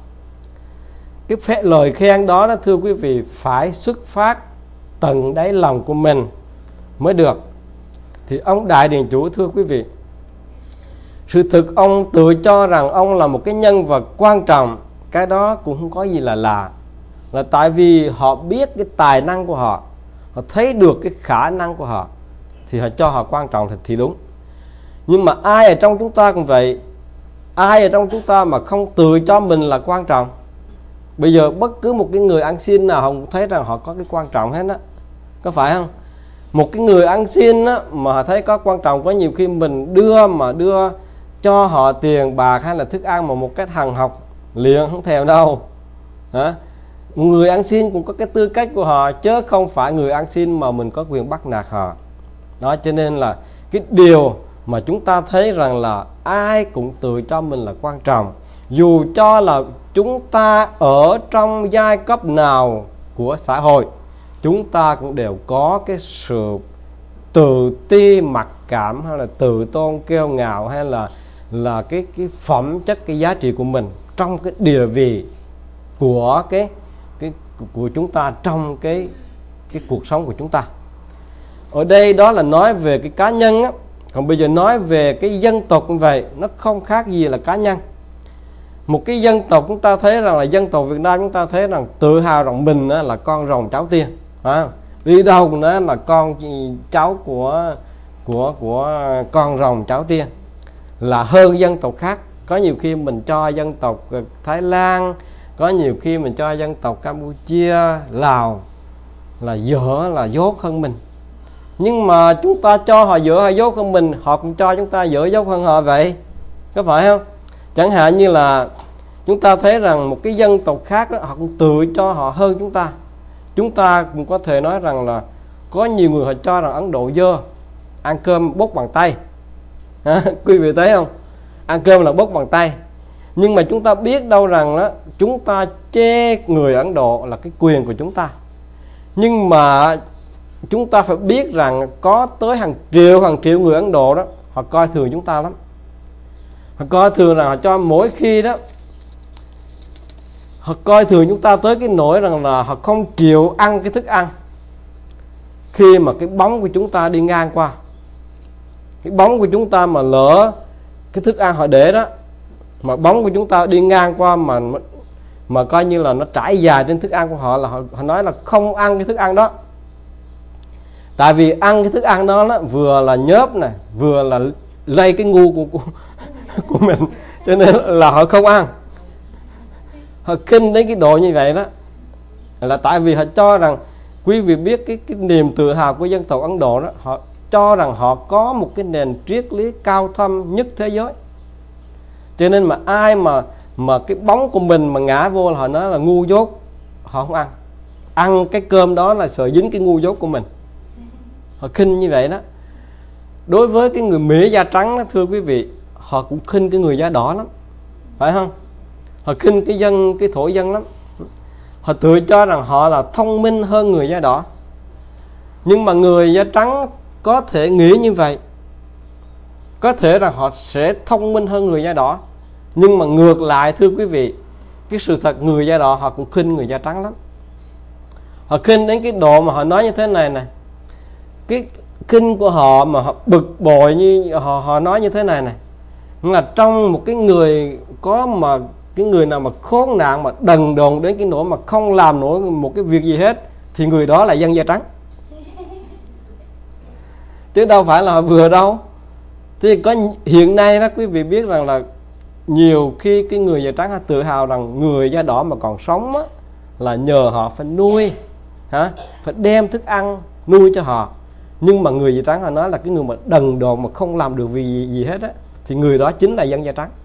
Cái lời khen đó đó thưa quý vị, phải xuất phát tận đáy lòng của mình mới được. Thì ông đại điền chủ thưa quý vị, sự thực ông tự cho rằng ông là một cái nhân vật quan trọng, cái đó cũng không có gì là lạ. Là tại vì họ biết cái tài năng của họ, họ thấy được cái khả năng của họ, thì họ cho họ quan trọng thì đúng. Nhưng mà ai ở trong chúng ta cũng vậy, ai ở trong chúng ta mà không tự cho mình là quan trọng. Bây giờ bất cứ một cái người ăn xin nào họ cũng thấy rằng họ có cái quan trọng hết á, có phải không? Một cái người ăn xin á, mà họ thấy có quan trọng, có nhiều khi mình đưa cho họ tiền bạc hay là thức ăn mà một cách hằng học liền không thèm đâu. Một người ăn xin cũng có cái tư cách của họ, chứ không phải người ăn xin mà mình có quyền bắt nạt họ. Đó, cho nên là cái điều mà chúng ta thấy rằng là ai cũng tự cho mình là quan trọng, dù cho là chúng ta ở trong giai cấp nào của xã hội, chúng ta cũng đều có cái sự tự ti mặc cảm, hay là tự tôn kiêu ngạo, hay là cái phẩm chất, cái giá trị của mình trong cái địa vị của của chúng ta trong cái cuộc sống của chúng ta. Ở đây đó là nói về cái cá nhân á, còn bây giờ nói về cái dân tộc như vậy, nó không khác gì là cá nhân. Một cái dân tộc chúng ta thấy rằng là dân tộc Việt Nam chúng ta thấy rằng tự hào rằng mình là con rồng cháu tiên, đi đâu cũng nói là con cháu của con rồng cháu tiên, là hơn dân tộc khác. Có nhiều khi mình cho dân tộc Thái Lan, có nhiều khi mình cho dân tộc Campuchia, Lào là dở, là dốt hơn mình. Nhưng mà chúng ta cho họ dựa họ dốt hơn mình, họ cũng cho chúng ta dựa dốt hơn họ vậy, có phải không? Chẳng hạn như là chúng ta thấy rằng một cái dân tộc khác đó, họ cũng tự cho họ hơn chúng ta. Chúng ta cũng có thể nói rằng là có nhiều người họ cho rằng Ấn Độ dơ, ăn cơm bốc bằng tay. Quý vị thấy không? Ăn cơm là bốc bằng tay. Nhưng mà chúng ta biết đâu rằng đó, chúng ta chê người Ấn Độ là cái quyền của chúng ta. Nhưng mà chúng ta phải biết rằng có tới hàng triệu người Ấn Độ đó, họ coi thường chúng ta lắm. Họ coi thường rằng họ cho mỗi khi đó, họ coi thường chúng ta tới cái nỗi rằng là họ không chịu ăn cái thức ăn khi mà cái bóng của chúng ta đi ngang qua. Cái bóng của chúng ta mà lỡ cái thức ăn họ để đó, mà bóng của chúng ta đi ngang qua mà coi như là nó trải dài trên thức ăn của họ, là họ nói là không ăn cái thức ăn đó. Tại vì ăn cái thức ăn đó, vừa là nhớp này, vừa là lây cái ngu của mình, cho nên là họ không ăn. Họ khinh đến cái độ như vậy đó, là tại vì họ cho rằng, quý vị biết cái niềm tự hào của dân tộc Ấn Độ đó, họ cho rằng họ có một cái nền triết lý cao thâm nhất thế giới. Cho nên mà ai mà cái bóng của mình mà ngã vô là họ nói là ngu dốt, họ không ăn. Ăn cái cơm đó là sợ dính cái ngu dốt của mình. Họ khinh như vậy đó. Đối với cái người Mỹ da trắng đó, thưa quý vị, họ cũng khinh cái người da đỏ lắm, phải không? Họ khinh cái thổ dân lắm. Họ tự cho rằng họ là thông minh hơn người da đỏ. Nhưng mà người da trắng có thể nghĩ như vậy, có thể rằng họ sẽ thông minh hơn người da đỏ. Nhưng mà ngược lại thưa quý vị, cái sự thật người da đỏ họ cũng khinh người da trắng lắm. Họ khinh đến cái độ mà họ nói như thế này này. Cái khinh của họ mà họ bực bội như họ nói như thế này này, là trong một cái người có mà cái người nào mà khốn nạn mà đần độn đến cái nỗi mà không làm nổi một cái việc gì hết, thì người đó là dân da trắng, chứ đâu phải là họ vừa đâu. Thì có hiện nay đó, quý vị biết rằng là nhiều khi cái người da trắng họ tự hào rằng người da đỏ mà còn sống á, là nhờ họ phải nuôi, phải đem thức ăn nuôi cho họ. Nhưng mà người da trắng họ nói là cái người mà đần độn mà không làm được vì gì hết á, thì người đó chính là dân da trắng.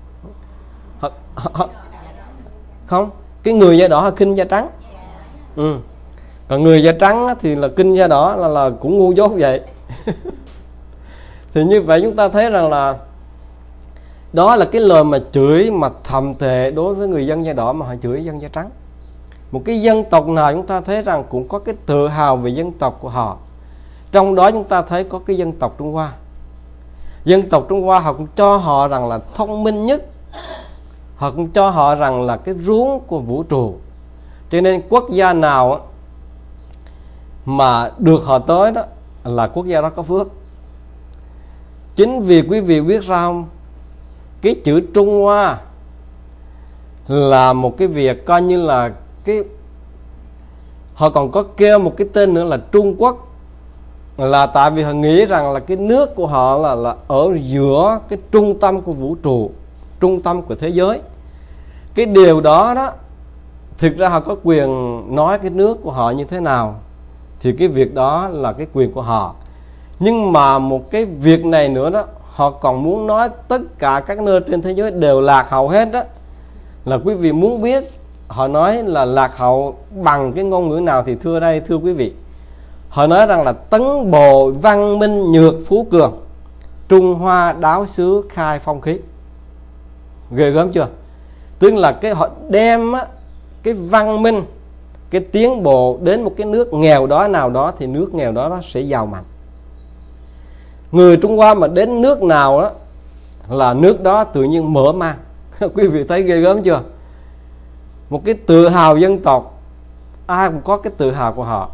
Không, cái người da đỏ họ khinh da trắng. Còn người da trắng á, thì là khinh da đỏ, là cũng ngu dốt vậy. Thì như vậy chúng ta thấy rằng là đó là cái lời mà chửi mà thậm tệ đối với người dân da đỏ mà họ chửi dân da trắng. Một cái dân tộc nào chúng ta thấy rằng cũng có cái tự hào về dân tộc của họ. Trong đó chúng ta thấy có cái dân tộc Trung Hoa. Dân tộc Trung Hoa họ cũng cho họ rằng là thông minh nhất. Họ cũng cho họ rằng là cái ruống của vũ trụ. Cho nên quốc gia nào mà được họ tới đó là quốc gia đó có phước. Chính vì quý vị biết sao không? Cái chữ Trung Hoa là một cái việc coi như là cái, họ còn có kêu một cái tên nữa là Trung Quốc, là tại vì họ nghĩ rằng là cái nước của họ là ở giữa cái trung tâm của vũ trụ, trung tâm của thế giới. Cái điều đó đó, thực ra họ có quyền nói cái nước của họ như thế nào, thì cái việc đó là cái quyền của họ. Nhưng mà một cái việc này nữa đó, họ còn muốn nói tất cả các nơi trên thế giới đều lạc hậu hết đó. Là quý vị muốn biết họ nói là lạc hậu bằng cái ngôn ngữ nào thì thưa quý vị, họ nói rằng là tấn bộ văn minh nhược phú cường, Trung Hoa đáo xứ khai phong khí. Ghê gớm chưa? Tức là cái họ đem á, cái văn minh, cái tiến bộ đến một cái nước nghèo đó nào đó, thì nước nghèo đó nó sẽ giàu mạnh. Người Trung Hoa mà đến nước nào đó là nước đó tự nhiên mở mang. Quý vị thấy ghê gớm chưa? Một cái tự hào dân tộc, ai cũng có cái tự hào của họ.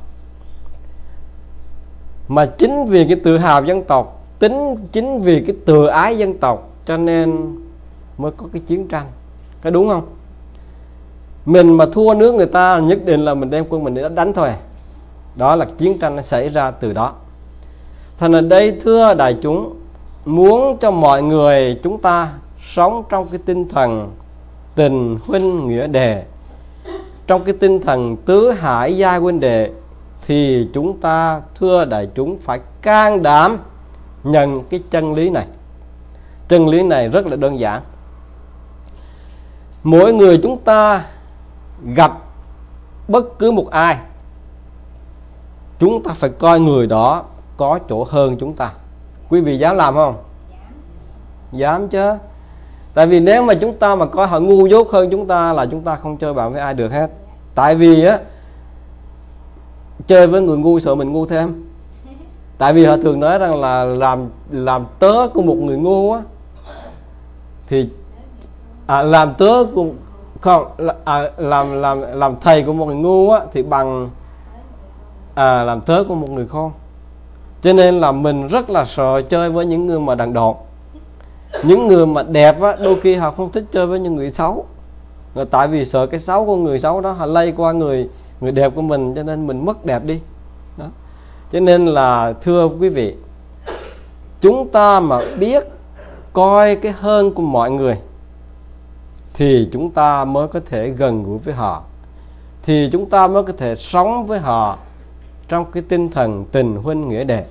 Mà chính vì cái tự hào dân tộc, chính vì cái tự ái dân tộc, cho nên mới có cái chiến tranh. Có đúng không? Mình mà thua nước người ta nhất định là mình đem quân mình để đánh thôi. Đó là chiến tranh nó xảy ra từ đó. Thành ở đây thưa đại chúng, muốn cho mọi người chúng ta sống trong cái tinh thần tình huynh nghĩa đệ, trong cái tinh thần tứ hải gia huynh đệ, thì chúng ta, thưa đại chúng, phải can đảm nhận cái chân lý này. Chân lý này rất là đơn giản. Mỗi người chúng ta gặp bất cứ một ai, chúng ta phải coi người đó có chỗ hơn chúng ta. Quý vị dám làm không? Dám chứ. Tại vì nếu mà chúng ta mà coi họ ngu dốt hơn chúng ta là chúng ta không chơi bạn với ai được hết. Tại vì á, chơi với người ngu sợ mình ngu thêm. Tại vì họ thường nói rằng là làm tớ của một người ngu á thì làm tớ của không làm thầy của một người ngu á thì bằng làm tớ của một người khôn. Cho nên là mình rất là sợ chơi với những người mà đần độn. Những người mà đẹp á, đôi khi họ không thích chơi với những người xấu. Tại vì sợ cái xấu của người xấu đó họ lây qua người đẹp của mình, cho nên mình mất đẹp đi đó. Cho nên là thưa quý vị, chúng ta mà biết coi cái hơn của mọi người thì chúng ta mới có thể gần gũi với họ, thì chúng ta mới có thể sống với họ trong cái tinh thần tình huynh nghĩa đệ.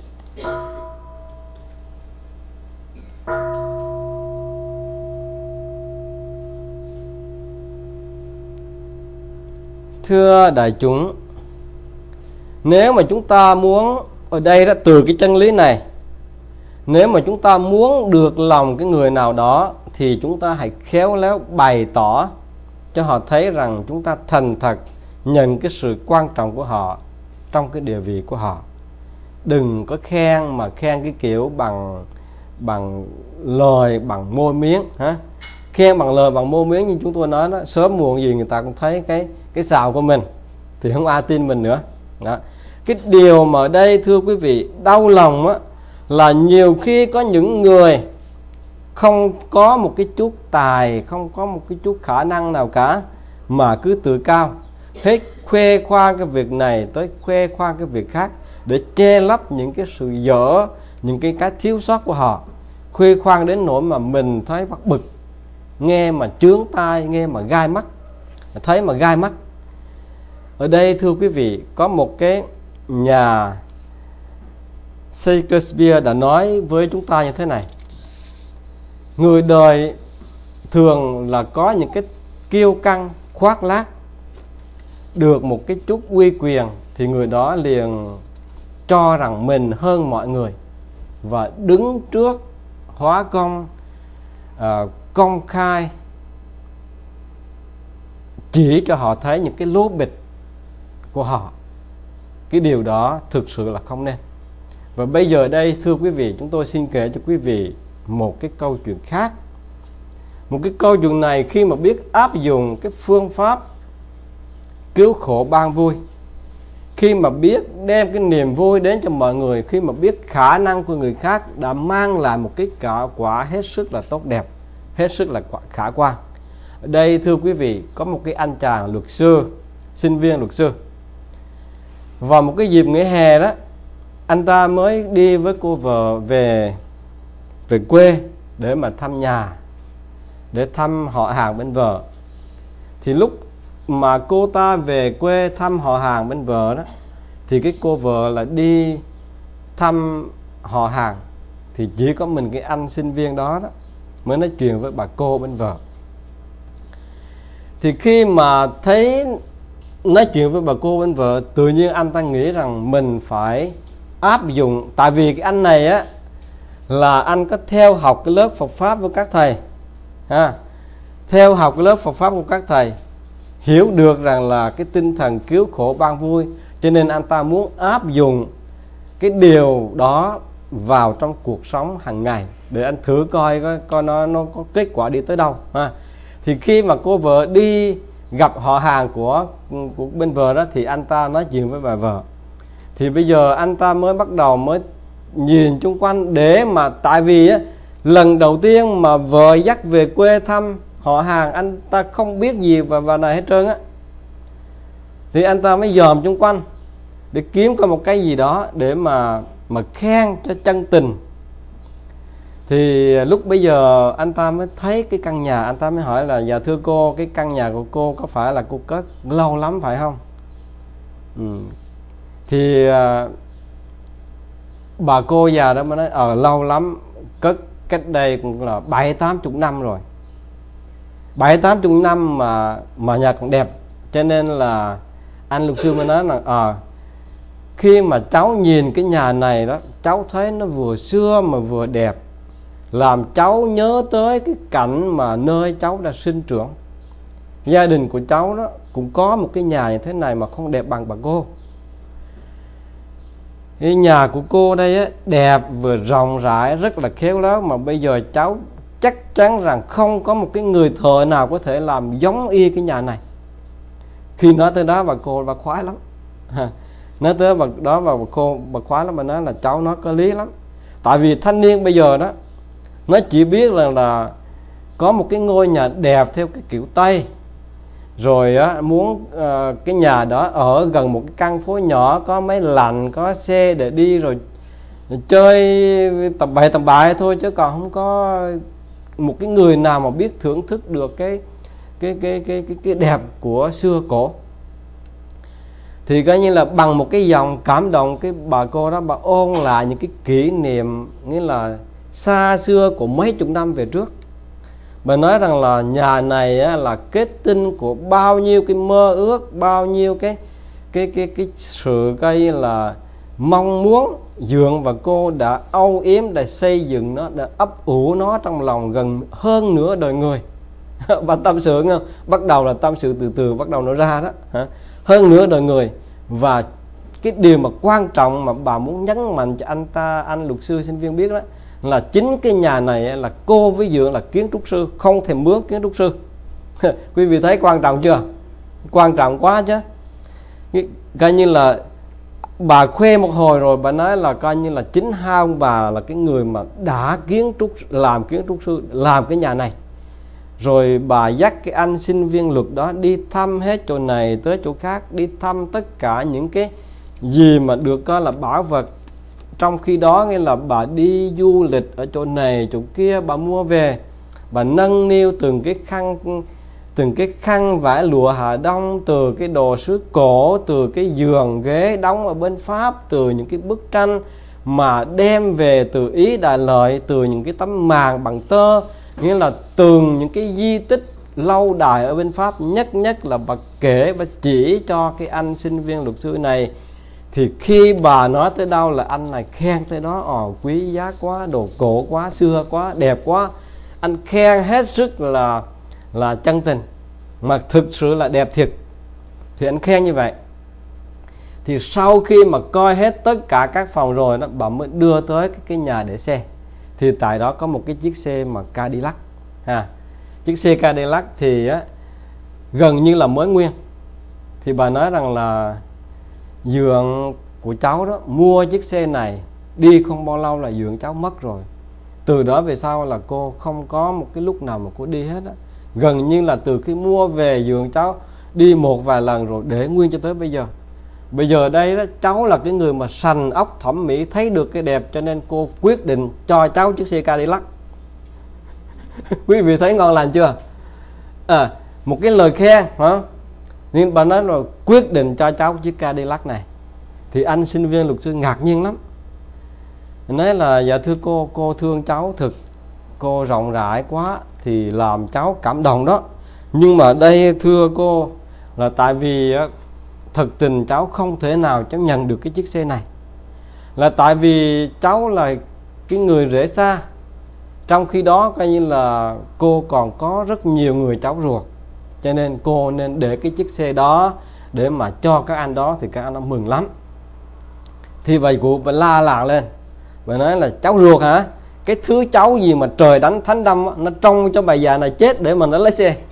Thưa đại chúng, nếu mà chúng ta muốn, ở đây đó, từ cái chân lý này, nếu mà chúng ta muốn được lòng cái người nào đó thì chúng ta hãy khéo léo bày tỏ cho họ thấy rằng chúng ta thành thật nhận cái sự quan trọng của họ trong cái địa vị của họ. Đừng có khen mà khen cái kiểu bằng lời, bằng môi miếng ha. Khen bằng lời, bằng môi miếng như chúng tôi nói đó, sớm muộn gì người ta cũng thấy cái xào của mình thì không ai tin mình nữa đó. Cái điều mà ở đây thưa quý vị đau lòng á, là nhiều khi có những người không có một cái chút tài, không có một cái chút khả năng nào cả, mà cứ tự cao, hết khoe khoang cái việc này tới khoe khoang cái việc khác để che lấp những cái sự dở, những cái thiếu sót của họ. Khoe khoang đến nỗi mà mình thấy bắt bực, nghe mà chướng tai, nghe mà gai mắt, thấy mà gai mắt. Ở đây thưa quý vị, có một cái nhà Shakespeare đã nói với chúng ta như thế này: người đời thường là có những cái kiêu căng, khoác lác, được một cái chút uy quyền thì người đó liền cho rằng mình hơn mọi người và đứng trước hóa công, công khai chỉ cho họ thấy những cái lố bịch của họ. Cái điều đó thực sự là không nên. Và bây giờ đây thưa quý vị, chúng tôi xin kể cho quý vị một cái câu chuyện khác. Một cái câu chuyện này khi mà biết áp dụng cái phương pháp cứu khổ ban vui, khi mà biết đem cái niềm vui đến cho mọi người, khi mà biết khả năng của người khác đã mang lại một cái quả hết sức là tốt đẹp, hết sức là khả quan. Ở đây thưa quý vị, có một cái anh chàng luật sư, sinh viên luật sư. Vào một cái dịp nghỉ hè đó, anh ta mới đi với cô vợ về quê để mà thăm nhà, để thăm họ hàng bên vợ. Thì lúc mà cô ta về quê thăm họ hàng bên vợ đó, thì cái cô vợ là đi thăm họ hàng, thì chỉ có mình cái anh sinh viên đó mới nói chuyện với bà cô bên vợ. Thì khi mà thấy nói chuyện với bà cô bên vợ, tự nhiên anh ta nghĩ rằng mình phải áp dụng. Tại vì cái anh này á là anh có theo học cái lớp Phật Pháp với các thầy ha, theo học cái lớp Phật Pháp của các thầy, hiểu được rằng là cái tinh thần cứu khổ ban vui, cho nên anh ta muốn áp dụng cái điều đó vào trong cuộc sống hàng ngày để anh thử coi nó có kết quả đi tới đâu ha. Thì khi mà cô vợ đi gặp họ hàng của bên vợ đó, thì anh ta nói chuyện với bà vợ. Thì bây giờ anh ta mới bắt đầu mới nhìn chung quanh để mà, tại vì á, lần đầu tiên mà vợ dắt về quê thăm họ hàng, anh ta không biết gì vào này hết trơn á. Thì anh ta mới dòm chung quanh để kiếm coi một cái gì đó để mà khen cho chân tình. Thì lúc bây giờ anh ta mới thấy cái căn nhà, anh ta mới hỏi là: dạ thưa cô, cái căn nhà của cô có phải là cô cất lâu lắm phải không? Thì bà cô già đó mới nói ở lâu lắm, cách đây cũng là 70-80 năm rồi, 70-80 năm mà nhà còn đẹp. Cho nên là anh luật sư mới nói là khi mà cháu nhìn cái nhà này đó, cháu thấy nó vừa xưa mà vừa đẹp, làm cháu nhớ tới cái cảnh mà nơi cháu đã sinh trưởng. Gia đình của cháu đó cũng có một cái nhà như thế này mà không đẹp bằng bà cô. Cái nhà của cô đây á, đẹp vừa rộng rãi, rất là khéo léo, mà bây giờ cháu chắc chắn rằng không có một cái người thợ nào có thể làm giống y cái nhà này. Khi nói tới đó bà cô bà khoái lắm. Nói tới đó bà khoái lắm, bà nói là cháu nói có lý lắm. Tại vì thanh niên bây giờ đó, nó chỉ biết là có một cái ngôi nhà đẹp theo cái kiểu Tây, rồi á, muốn cái nhà đó ở gần một cái căn phố nhỏ, có máy lạnh, có xe để đi, rồi chơi tầm bậy thôi, chứ còn không có một cái người nào mà biết thưởng thức được cái đẹp của xưa cổ. Thì coi như là bằng một cái dòng cảm động, cái bà cô đó bà ôn lại những cái kỷ niệm, nghĩa là xa xưa của mấy chục năm về trước. Bà nói rằng là nhà này á, là kết tinh của bao nhiêu cái mơ ước, bao nhiêu cái sự coi như là mong muốn. Dượng và cô đã âu yếm, đã xây dựng nó, đã ấp ủ nó trong lòng gần hơn nửa đời người. Bà tâm sự không? Bắt đầu là tâm sự từ từ bắt đầu nó ra đó. Hơn nửa đời người. Và cái điều mà quan trọng mà bà muốn nhấn mạnh cho anh luật sư sinh viên biết đó, là chính cái nhà này là cô với Dượng là kiến trúc sư, không thèm mướn kiến trúc sư. Quý vị thấy quan trọng chưa? Quan trọng quá chứ. Coi như là bà khoe một hồi rồi, bà nói là coi như là chính hai ông bà là cái người mà đã làm kiến trúc sư, làm cái nhà này. Rồi bà dắt cái anh sinh viên luật đó đi thăm hết chỗ này tới chỗ khác, đi thăm tất cả những cái gì mà được coi là bảo vật. Trong khi đó nghĩa là bà đi du lịch ở chỗ này chỗ kia, bà mua về, bà nâng niu từng cái khăn vải lụa Hà Đông, từ cái đồ sứ cổ, từ cái giường ghế đóng ở bên Pháp, từ những cái bức tranh mà đem về từ Ý Đại Lợi, từ những cái tấm màn bằng tơ, nghĩa là từ những cái di tích lâu đài ở bên Pháp. Nhất là bà kể và chỉ cho cái anh sinh viên luật sư này. Thì khi bà nói tới đâu là anh này khen tới đó, quý giá quá, đồ cổ quá, xưa quá, đẹp quá. Anh khen hết sức là chân tình, mà thực sự là đẹp thiệt. Thì anh khen như vậy. Thì sau khi mà coi hết tất cả các phòng rồi đó, bà mới đưa tới cái nhà để xe. Thì tại đó có một cái chiếc xe mà Cadillac. Chiếc xe Cadillac thì á, gần như là mới nguyên. Thì bà nói rằng là Dượng của cháu đó mua chiếc xe này, đi không bao lâu là Dượng cháu mất rồi. Từ đó về sau là cô không có một cái lúc nào mà cô đi hết á. Gần như là từ khi mua về Dượng cháu đi một vài lần rồi, để nguyên cho tới bây giờ. Bây giờ đây đó, cháu là cái người mà sành óc thẩm mỹ, thấy được cái đẹp, cho nên cô quyết định cho cháu chiếc xe Cadillac. Quý vị thấy ngon lành chưa? Một cái lời khen hả? Nhưng bà nói rồi quyết định cho cháu chiếc Cadillac này. Thì anh sinh viên luật sư ngạc nhiên lắm. Nói là dạ thưa cô thương cháu thực, cô rộng rãi quá thì làm cháu cảm động đó. Nhưng mà đây thưa cô, là tại vì thực tình cháu không thể nào cháu nhận được cái chiếc xe này. Là tại vì cháu là cái người rể xa, trong khi đó coi như là cô còn có rất nhiều người cháu ruột, cho nên cô nên để cái chiếc xe đó để mà cho các anh đó, thì các anh nó mừng lắm. Thì vậy cụ phải la làng lên, và nói là cháu ruột hả? Cái thứ cháu gì mà trời đánh thánh đâm, nó trông cho bà già này chết để mà nó lấy xe.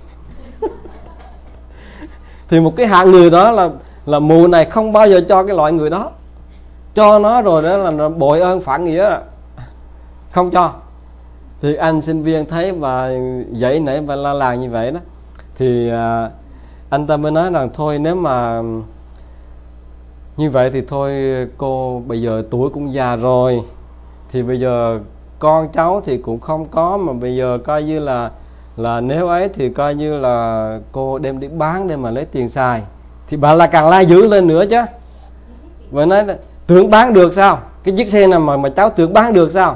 Thì một cái hạng người đó là mụ này không bao giờ cho cái loại người đó. Cho nó rồi đó là bội ơn phản nghĩa, không cho. Thì anh sinh viên thấy và dậy nãy và la làng như vậy đó, thì anh ta mới nói rằng thôi nếu mà như vậy thì thôi cô, bây giờ tuổi cũng già rồi, thì bây giờ con cháu thì cũng không có, mà bây giờ coi như là nếu ấy thì coi như là cô đem đi bán để mà lấy tiền xài. Thì bà là càng la dữ lên nữa chứ. Và nói là tưởng bán được sao? Cái chiếc xe nào mà cháu tưởng bán được sao?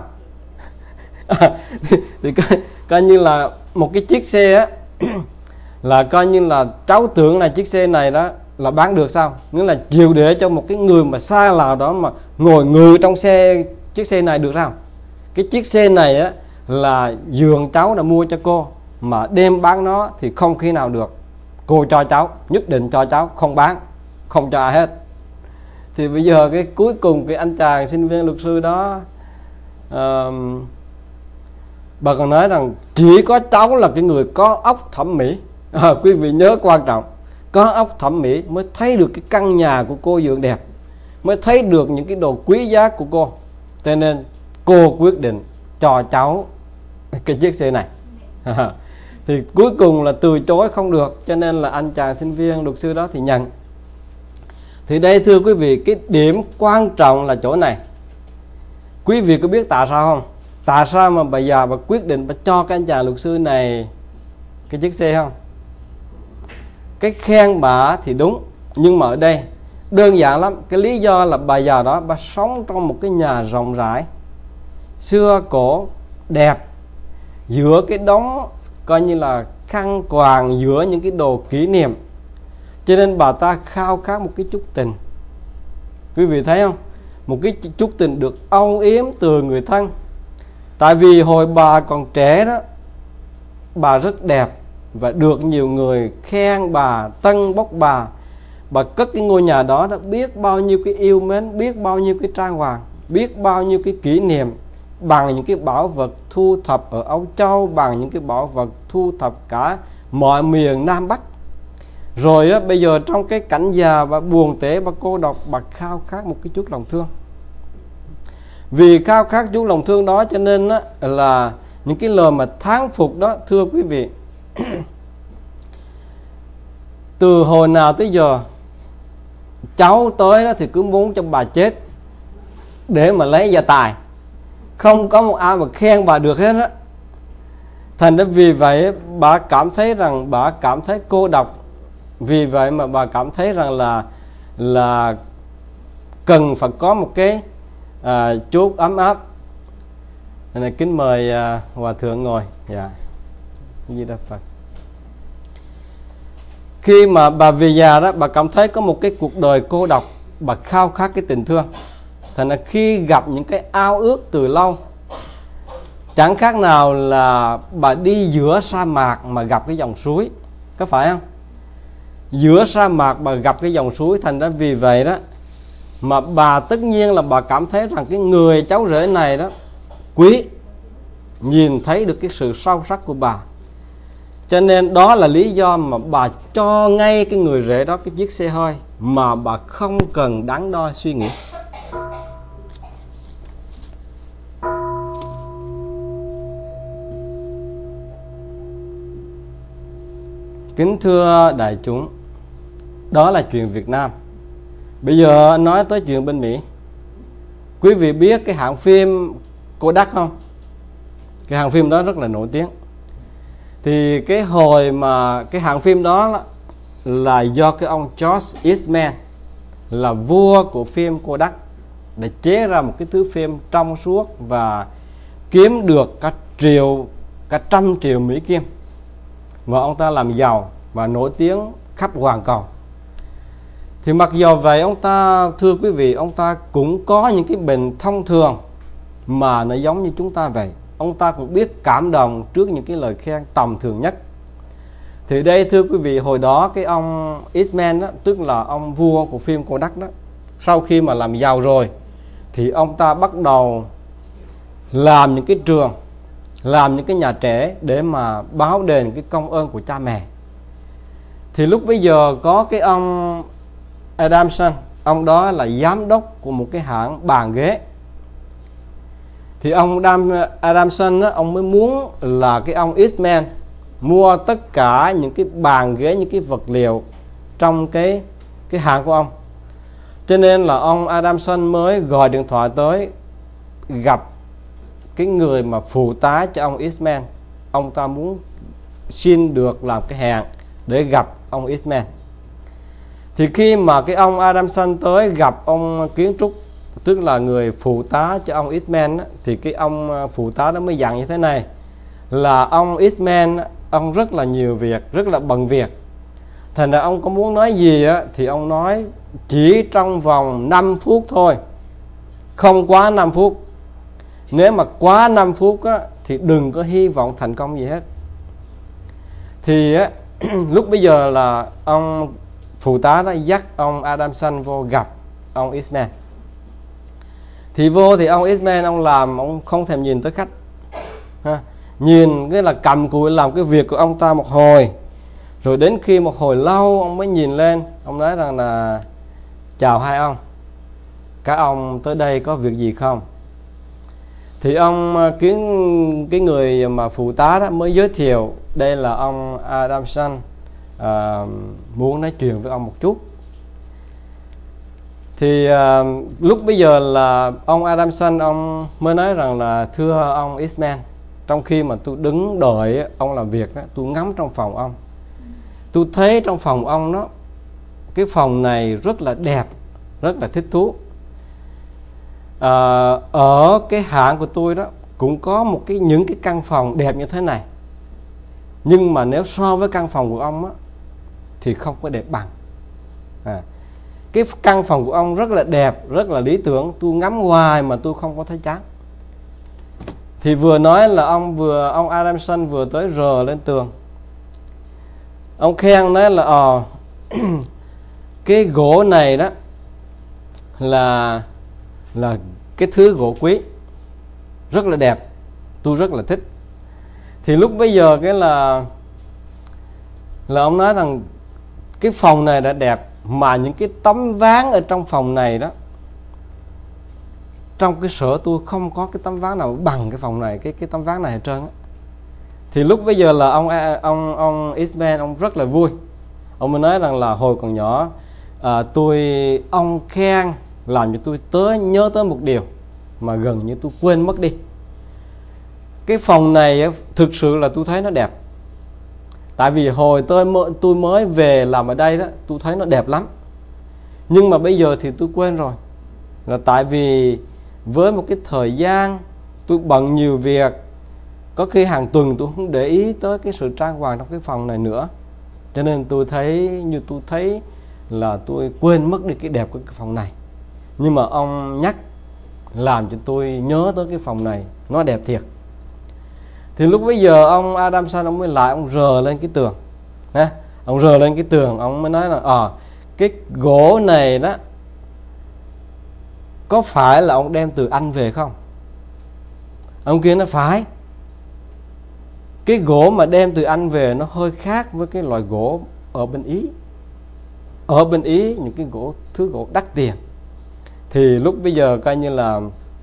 Thì coi như là một cái chiếc xe á là coi như là cháu tưởng là chiếc xe này đó là bán được sao? Nghĩa là chịu để cho một cái người mà xa lạ đó mà ngồi ngự trong chiếc xe này được sao? Cái chiếc xe này á là dượng cháu đã mua cho cô, mà đem bán nó thì không khi nào được. Cô cho cháu, nhất định cho cháu, không bán, không cho ai hết. Thì bây giờ cái cuối cùng cái anh chàng sinh viên luật sư đó, bà còn nói rằng chỉ có cháu là cái người có óc thẩm mỹ. Quý vị nhớ quan trọng, có óc thẩm mỹ mới thấy được cái căn nhà của cô dượng đẹp, mới thấy được những cái đồ quý giá của cô. Cho nên cô quyết định cho cháu cái chiếc xe này. Thì cuối cùng là từ chối không được, cho nên là anh chàng sinh viên luật sư đó thì nhận. Thì đây thưa quý vị, cái điểm quan trọng là chỗ này. Quý vị có biết tại sao không? Tại sao mà bà già bà quyết định bà cho cái anh chàng luật sư này cái chiếc xe không? Cái khen bà thì đúng, nhưng mà ở đây đơn giản lắm. Cái lý do là bà già đó bà sống trong một cái nhà rộng rãi, xưa cổ, đẹp, giữa cái đống coi như là khăn quàng, giữa những cái đồ kỷ niệm. Cho nên bà ta khao khát một cái chút tình. Quý vị thấy không? Một cái chút tình được âu yếm từ người thân. Tại vì hồi bà còn trẻ đó, bà rất đẹp và được nhiều người khen bà, tân bốc bà. Bà cất cái ngôi nhà đó đã biết bao nhiêu cái yêu mến, biết bao nhiêu cái trang hoàng, biết bao nhiêu cái kỷ niệm, bằng những cái bảo vật thu thập ở Âu Châu, bằng những cái bảo vật thu thập cả mọi miền Nam Bắc. Rồi á, bây giờ trong cái cảnh già và buồn tẻ, bà cô độc, bà khao khát một cái chút lòng thương. Vì khao khát chút lòng thương đó cho nên á, là những cái lời mà thán phục đó, thưa quý vị, từ hồi nào tới giờ cháu tới đó thì cứ muốn cho bà chết để mà lấy gia tài, không có một ai mà khen bà được hết á. Thành ra vì vậy bà cảm thấy rằng bà cảm thấy cô độc. Vì vậy mà bà cảm thấy rằng là cần phải có một cái chút ấm áp. Này, kính mời hòa thượng ngồi. Dạ. Di Đà Phật. Khi mà bà về già đó, bà cảm thấy có một cái cuộc đời cô độc, bà khao khát cái tình thương. Thành ra khi gặp những cái ao ước từ lâu, chẳng khác nào là bà đi giữa sa mạc mà gặp cái dòng suối, có phải không? Giữa sa mạc bà gặp cái dòng suối. Thành ra vì vậy đó mà bà tất nhiên là bà cảm thấy rằng cái người cháu rể này đó quý, nhìn thấy được cái sự sâu sắc của bà. Cho nên đó là lý do mà bà cho ngay cái người rể đó cái chiếc xe hơi mà bà không cần đắn đo suy nghĩ. Kính thưa đại chúng, đó là chuyện Việt Nam. Bây giờ nói tới chuyện bên Mỹ. Quý vị biết cái hãng phim Kodak không? Cái hãng phim đó rất là nổi tiếng. Thì cái hồi mà cái hãng phim đó là do cái ông George Eastman, là vua của phim Kodak, để chế ra một cái thứ phim trong suốt và kiếm được cả trăm triệu Mỹ Kim. Và ông ta làm giàu và nổi tiếng khắp hoàn cầu. Thì mặc dù vậy, ông ta, thưa quý vị, ông ta cũng có những cái bệnh thông thường mà nó giống như chúng ta vậy. Ông ta cũng biết cảm động trước những cái lời khen tầm thường nhất. Thì đây thưa quý vị, hồi đó cái ông Eastman đó, tức là ông vua của phim Kodak đó, sau khi mà làm giàu rồi thì ông ta bắt đầu làm những cái trường, làm những cái nhà trẻ để mà báo đền cái công ơn của cha mẹ. Thì lúc bấy giờ có cái ông Adamson, ông đó là giám đốc của một cái hãng bàn ghế. Thì ông Adamson đó, ông mới muốn là cái ông Eastman mua tất cả những cái bàn ghế, những cái vật liệu trong cái hãng của ông. Cho nên là ông Adamson mới gọi điện thoại tới gặp cái người mà phụ tá cho ông Eastman. Ông ta muốn xin được làm cái hẹn để gặp ông Eastman. Thì khi mà cái ông Adamson tới gặp ông kiến trúc, tức là người phụ tá cho ông Eastman á, thì cái ông phụ tá đó mới dặn như thế này, là ông Eastman ông rất là nhiều việc, rất là bận việc. Thành ra ông có muốn nói gì á thì ông nói chỉ trong vòng 5 phút thôi, không quá 5 phút. Nếu mà quá 5 phút á thì đừng có hy vọng thành công gì hết. Thì á lúc bây giờ là ông phụ tá đã dắt ông Adamson vô gặp ông Eastman. Thì vô thì ông Eastman ông làm, ông không thèm nhìn tới khách ha. Nhìn cái là cầm cùi làm cái việc của ông ta một hồi, rồi đến khi một hồi lâu ông mới nhìn lên, ông nói rằng là chào hai ông, các ông tới đây có việc gì không? Thì ông cái người mà phụ tá đó mới giới thiệu đây là ông Adamson, muốn nói chuyện với ông một chút. Thì lúc bây giờ là ông Adamson ông mới nói rằng là thưa ông Eastman, trong khi mà tôi đứng đợi ông làm việc đó, tôi ngắm trong phòng ông, tôi thấy trong phòng ông đó, cái phòng này rất là đẹp, rất là thích thú. Ở cái hãng của tôi đó cũng có những cái căn phòng đẹp như thế này, nhưng mà nếu so với căn phòng của ông á thì không có đẹp bằng. Cái căn phòng của ông rất là đẹp, rất là lý tưởng, tôi ngắm hoài mà tôi không có thấy chán. Thì vừa nói là ông Adamson vừa tới rờ lên tường. Ông khen nói là cái gỗ này đó là cái thứ gỗ quý, rất là đẹp, tôi rất là thích. Thì lúc bây giờ cái là ông nói rằng cái phòng này đã đẹp, mà những cái tấm ván ở trong phòng này đó, trong cái sở tôi không có cái tấm ván nào bằng cái phòng này, cái tấm ván này hết trơn á. Thì lúc bây giờ là ông Eastman ông rất là vui. Ông mới nói rằng là hồi còn nhỏ ông khen làm cho tôi nhớ tới một điều mà gần như tôi quên mất đi. Cái phòng này thực sự là tôi thấy nó đẹp. Tại vì hồi tôi mới về làm ở đây đó, tôi thấy nó đẹp lắm. Nhưng mà bây giờ thì tôi quên rồi. Là tại vì với một cái thời gian tôi bận nhiều việc, có khi hàng tuần tôi không để ý tới cái sự trang hoàng trong cái phòng này nữa, cho nên tôi thấy là tôi quên mất đi cái đẹp của cái phòng này. Nhưng mà ông nhắc làm cho tôi nhớ tới cái phòng này, nó đẹp thiệt. Thì lúc bấy giờ ông Adamson ông mới lại, ông rờ lên cái tường. Ông rờ lên cái tường, ông mới nói là cái gỗ này đó có phải là ông đem từ Anh về không? Ông kia nói phải. Cái gỗ mà đem từ Anh về nó hơi khác với cái loại gỗ ở bên Ý. Ở bên Ý những cái thứ gỗ đắt tiền. Thì lúc bây giờ coi như là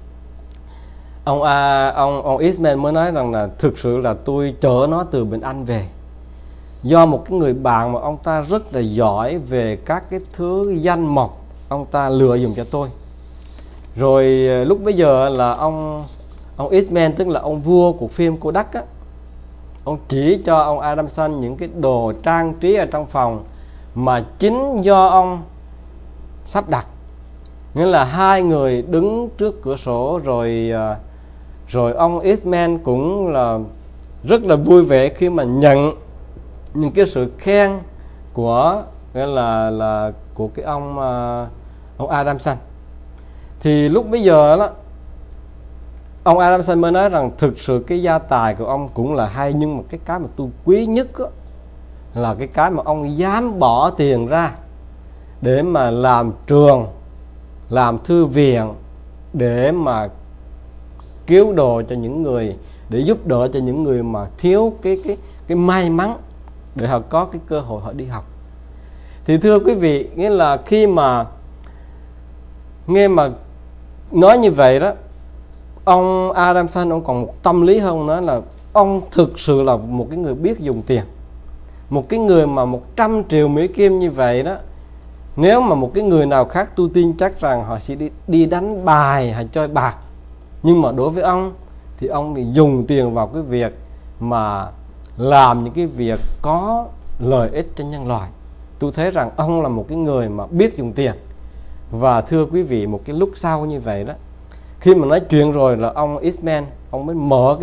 ông Eastman mới nói rằng là thực sự là tôi chở nó từ bên Anh về, do một cái người bạn mà ông ta rất là giỏi về các cái thứ danh mộc, ông ta lựa dùng cho tôi. Rồi lúc bây giờ là ông Eastman, tức là ông vua của phim Kodak á, ông chỉ cho ông Adamson những cái đồ trang trí ở trong phòng mà chính do ông sắp đặt. Nghĩa là hai người đứng trước cửa sổ, rồi ông Eastman cũng là rất là vui vẻ khi mà nhận những cái sự khen của nghĩa là của cái ông Adamson. Thì lúc bây giờ đó ông Adamson mới nói rằng thực sự cái gia tài của ông cũng là hay, nhưng mà cái mà tôi quý nhất đó, là cái mà ông dám bỏ tiền ra để mà làm trường, làm thư viện, để mà cứu đồ cho những người, để giúp đỡ cho những người mà thiếu cái may mắn để họ có cái cơ hội họ đi học. Thì thưa quý vị, nghĩa là khi mà nghe mà nói như vậy đó, ông Adamson ông còn một tâm lý hơn nữa là ông thực sự là một cái người biết dùng tiền. Một cái người mà 100 triệu Mỹ Kim như vậy đó, nếu mà một cái người nào khác tôi tin chắc rằng họ sẽ đi đánh bài hay chơi bạc. Nhưng mà đối với ông thì ông thì dùng tiền vào cái việc mà làm những cái việc có lợi ích cho nhân loại. tôi thấy rằng ông là một cái người mà biết dùng tiền. Và thưa quý vị, một cái lúc sau như vậy đó, khi mà nói chuyện rồi là ông Eastman, ông mới mở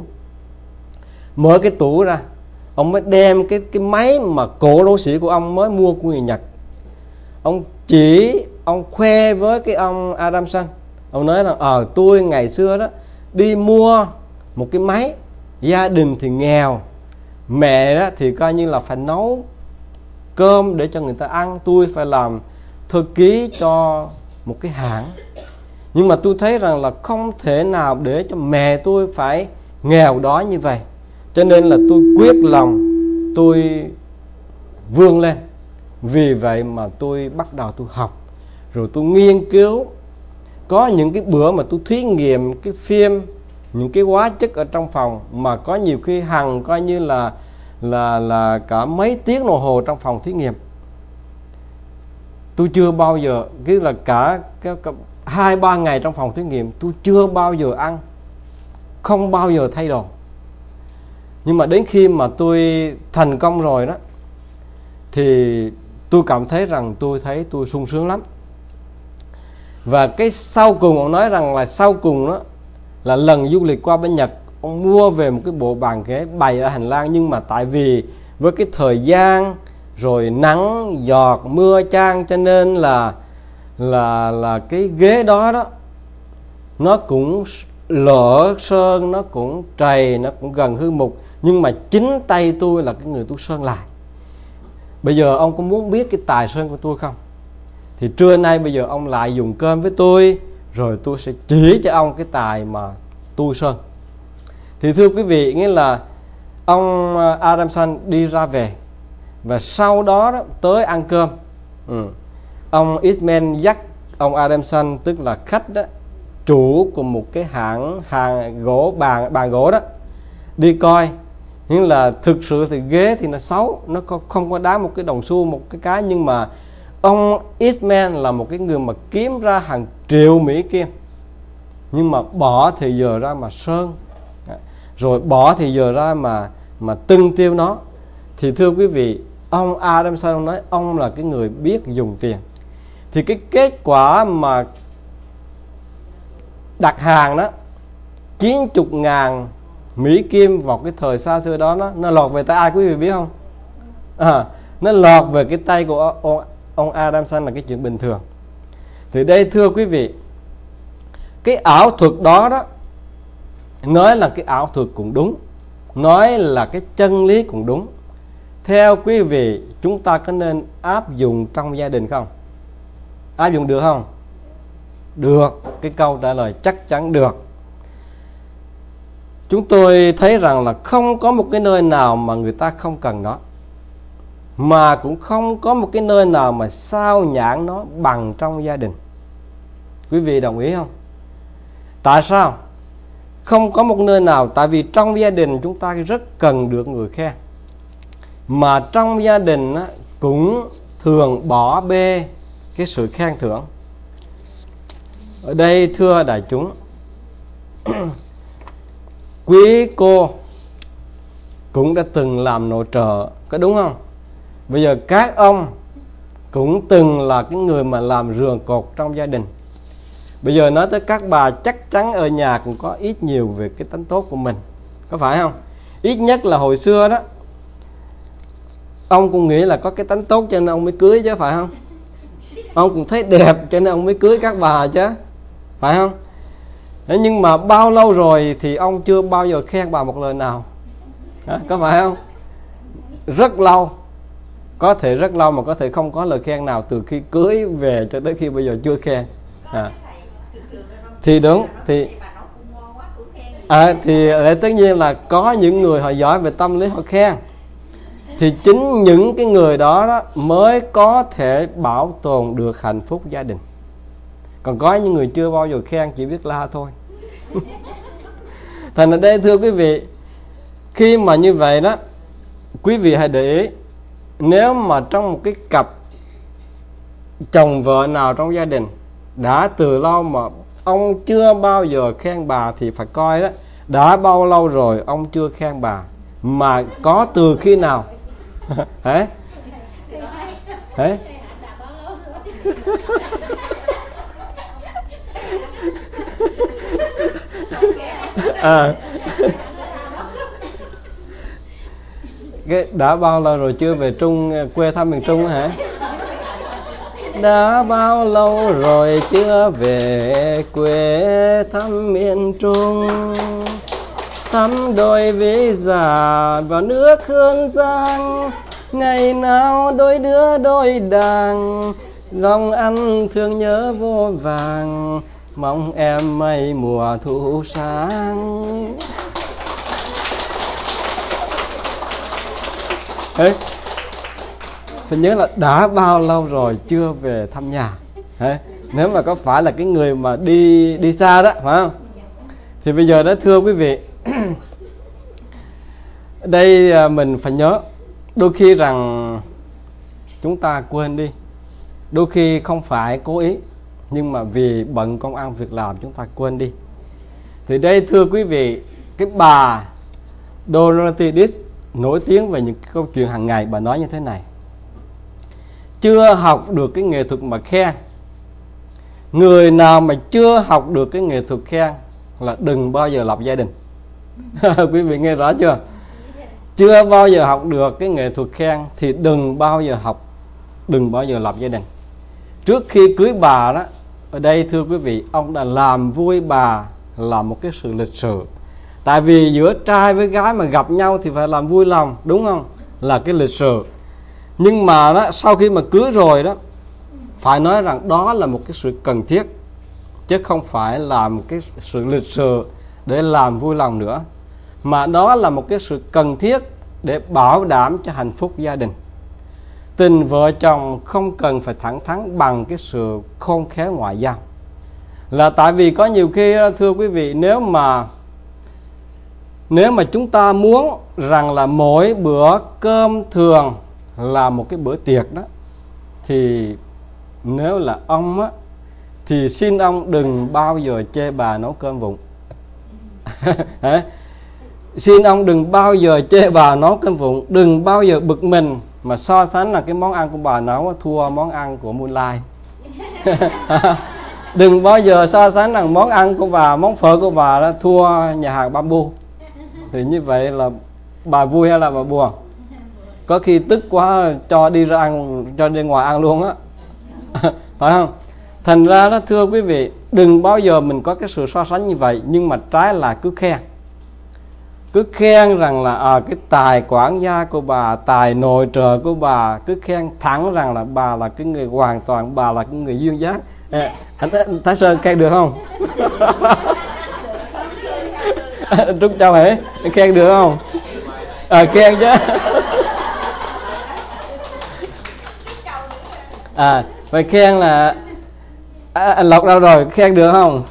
cái tủ ra, ông mới đem cái máy mà cổ đô sĩ của ông mới mua của người Nhật, ông khoe với cái ông Adamson. Ông nói là tôi ngày xưa đó đi mua một cái máy, gia đình thì nghèo, mẹ đó thì coi như là phải nấu cơm để cho người ta ăn, tôi phải làm thư ký cho một cái hãng. Nhưng mà tôi thấy rằng là không thể nào để cho mẹ tôi phải nghèo đói như vậy, cho nên là tôi quyết lòng tôi vươn lên. Vì vậy mà tôi bắt đầu tôi học, rồi tôi nghiên cứu. Có những cái bữa mà tôi thí nghiệm cái phim, những cái hóa chất ở trong phòng mà có nhiều khi hằng coi như là cả mấy tiếng đồng hồ trong phòng thí nghiệm. Tôi chưa bao giờ, cứ là cả 2-3 ngày trong phòng thí nghiệm, tôi chưa bao giờ ăn, không bao giờ thay đồ. Nhưng mà đến khi mà tôi thành công rồi đó, thì tôi cảm thấy rằng tôi sung sướng lắm. Và cái sau cùng, ông nói rằng là sau cùng đó là lần du lịch qua bên Nhật, ông mua về một cái bộ bàn ghế bày ở hành lang. Nhưng mà tại vì với cái thời gian rồi nắng giọt mưa chan, cho nên là cái ghế đó nó cũng lở sơn, nó cũng trầy, nó cũng gần hư mục. Nhưng mà chính tay tôi là cái người tôi sơn lại. Bây giờ ông có muốn biết cái tài sơn của tôi không? Thì trưa nay bây giờ ông lại dùng cơm với tôi, rồi tôi sẽ chỉ cho ông cái tài mà tôi sơn. Thì thưa quý vị, nghĩa là ông Adamson đi ra về, và sau đó tới ăn cơm, ông Eastman dắt ông Adamson, tức là khách đó, chủ của một cái hàng gỗ, bàn gỗ đó, đi coi. Nhưng là thực sự thì ghế thì nó xấu, nó không có đá một cái đồng xu, một cái. Nhưng mà ông Eastman là một cái người mà kiếm ra hàng triệu Mỹ Kim, nhưng mà bỏ thì giờ ra mà sơn, rồi bỏ thì giờ ra mà tưng tiêu nó. Thì thưa quý vị, ông Adamson nói ông là cái người biết dùng tiền. Thì cái kết quả mà đặt hàng đó 90.000 Mỹ Kim vào cái thời xa xưa đó, nó lọt về tay ai quý vị biết không? Nó lọt về cái tay của ông Adamson là cái chuyện bình thường. Thì đây thưa quý vị, cái ảo thuật đó nói là cái ảo thuật cũng đúng, nói là cái chân lý cũng đúng. Theo quý vị, chúng ta có nên áp dụng trong gia đình không? Áp dụng được không? Được. Cái câu trả lời chắc chắn được. Chúng tôi thấy rằng là không có một cái nơi nào mà người ta không cần nó, mà cũng không có một cái nơi nào mà sao nhãng nó bằng trong gia đình. Quý vị đồng ý không? Tại sao? Không có một nơi nào. Tại vì trong gia đình chúng ta rất cần được người khen, mà trong gia đình cũng thường bỏ bê cái sự khen thưởng. Ở đây thưa đại chúng, quý cô cũng đã từng làm nội trợ, có đúng không? Bây giờ các ông cũng từng là cái người mà làm giường cột trong gia đình. Bây giờ nói tới các bà, chắc chắn ở nhà cũng có ít nhiều về cái tánh tốt của mình, có phải không? Ít nhất là hồi xưa đó, ông cũng nghĩ là có cái tánh tốt cho nên ông mới cưới chứ, phải không? Ông cũng thấy đẹp cho nên ông mới cưới các bà chứ, phải không? Thế nhưng mà bao lâu rồi thì ông chưa bao giờ khen bà một lời nào, có phải không? Rất lâu, có thể rất lâu, mà có thể không có lời khen nào từ khi cưới về cho tới khi bây giờ chưa khen. Thì đúng, thì tất nhiên là có những người họ giỏi về tâm lý, họ khen. Thì chính những cái người đó mới có thể bảo tồn được hạnh phúc gia đình. Còn có những người chưa bao giờ khen, chỉ biết la thôi. Thành ra đây thưa quý vị, khi mà như vậy đó, quý vị hãy để ý, nếu mà trong một cái cặp chồng vợ nào trong gia đình đã từ lâu mà ông chưa bao giờ khen bà, thì phải coi đó, đã bao lâu rồi ông chưa khen bà, mà có từ khi nào. Đấy. Cái đã bao lâu rồi chưa về Trung, quê thăm miền Trung hả? Đã bao lâu rồi chưa về quê thăm miền Trung, thăm đôi vĩ già vào nước Hương Giang, ngày nào đôi đứa đôi đàng, lòng ăn thương nhớ vô vàng, mong em mây mùa thu sáng. Đấy. Phải nhớ là đã bao lâu rồi chưa về thăm nhà. Đấy. Nếu mà có phải là cái người mà đi xa đó, phải không? Thì bây giờ đó thưa quý vị, đây mình phải nhớ, đôi khi rằng chúng ta quên đi, đôi khi không phải cố ý, nhưng mà vì bận công ăn việc làm chúng ta quên đi. Thì đây thưa quý vị, cái bà Dorothy Dish nổi tiếng về những cái câu chuyện hàng ngày. Bà nói như thế này: chưa học được cái nghệ thuật mà khen. Người nào mà chưa học được cái nghệ thuật khen là đừng bao giờ lập gia đình. Quý vị nghe rõ chưa? Chưa bao giờ học được cái nghệ thuật khen thì đừng bao giờ học, đừng bao giờ lập gia đình. Trước khi cưới bà đó, ở đây thưa quý vị, ông đã làm vui bà là một cái sự lịch sự. Tại vì giữa trai với gái mà gặp nhau thì phải làm vui lòng, đúng không? Là cái lịch sự. Nhưng mà đó, sau khi mà cưới rồi đó, phải nói rằng đó là một cái sự cần thiết, chứ không phải là một cái sự lịch sự để làm vui lòng nữa, mà đó là một cái sự cần thiết để bảo đảm cho hạnh phúc gia đình. Tình vợ chồng không cần phải thẳng thắn bằng cái sự khôn khéo ngoại giao. Là tại vì có nhiều khi thưa quý vị, nếu mà chúng ta muốn rằng là mỗi bữa cơm thường là một cái bữa tiệc đó, thì nếu là ông á, thì xin ông đừng bao giờ chê bà nấu cơm vụng. Xin ông đừng bao giờ chê bà nấu cơm vụng, đừng bao giờ bực mình mà so sánh là cái món ăn của bà nấu thua món ăn của Moonlight. Đừng bao giờ so sánh rằng món ăn của bà, món phở của bà đó thua nhà hàng Bamboo. Thì như vậy là bà vui hay là bà buồn? Có khi tức quá cho đi ra ăn, cho đi ngoài ăn luôn á. Phải không? Thành ra đó thưa quý vị, đừng bao giờ mình có cái sự so sánh như vậy, nhưng mà trái là cứ khen. Cứ khen rằng là cái tài quản gia của bà, tài nội trợ của bà, cứ khen thẳng rằng là bà là cái người hoàn toàn, bà là cái người duyên dáng. Anh Thái Sơn khen được không? Trúc Châu hả? Khen được không? Khen chứ. Phải khen là anh Lộc đâu rồi, khen được không?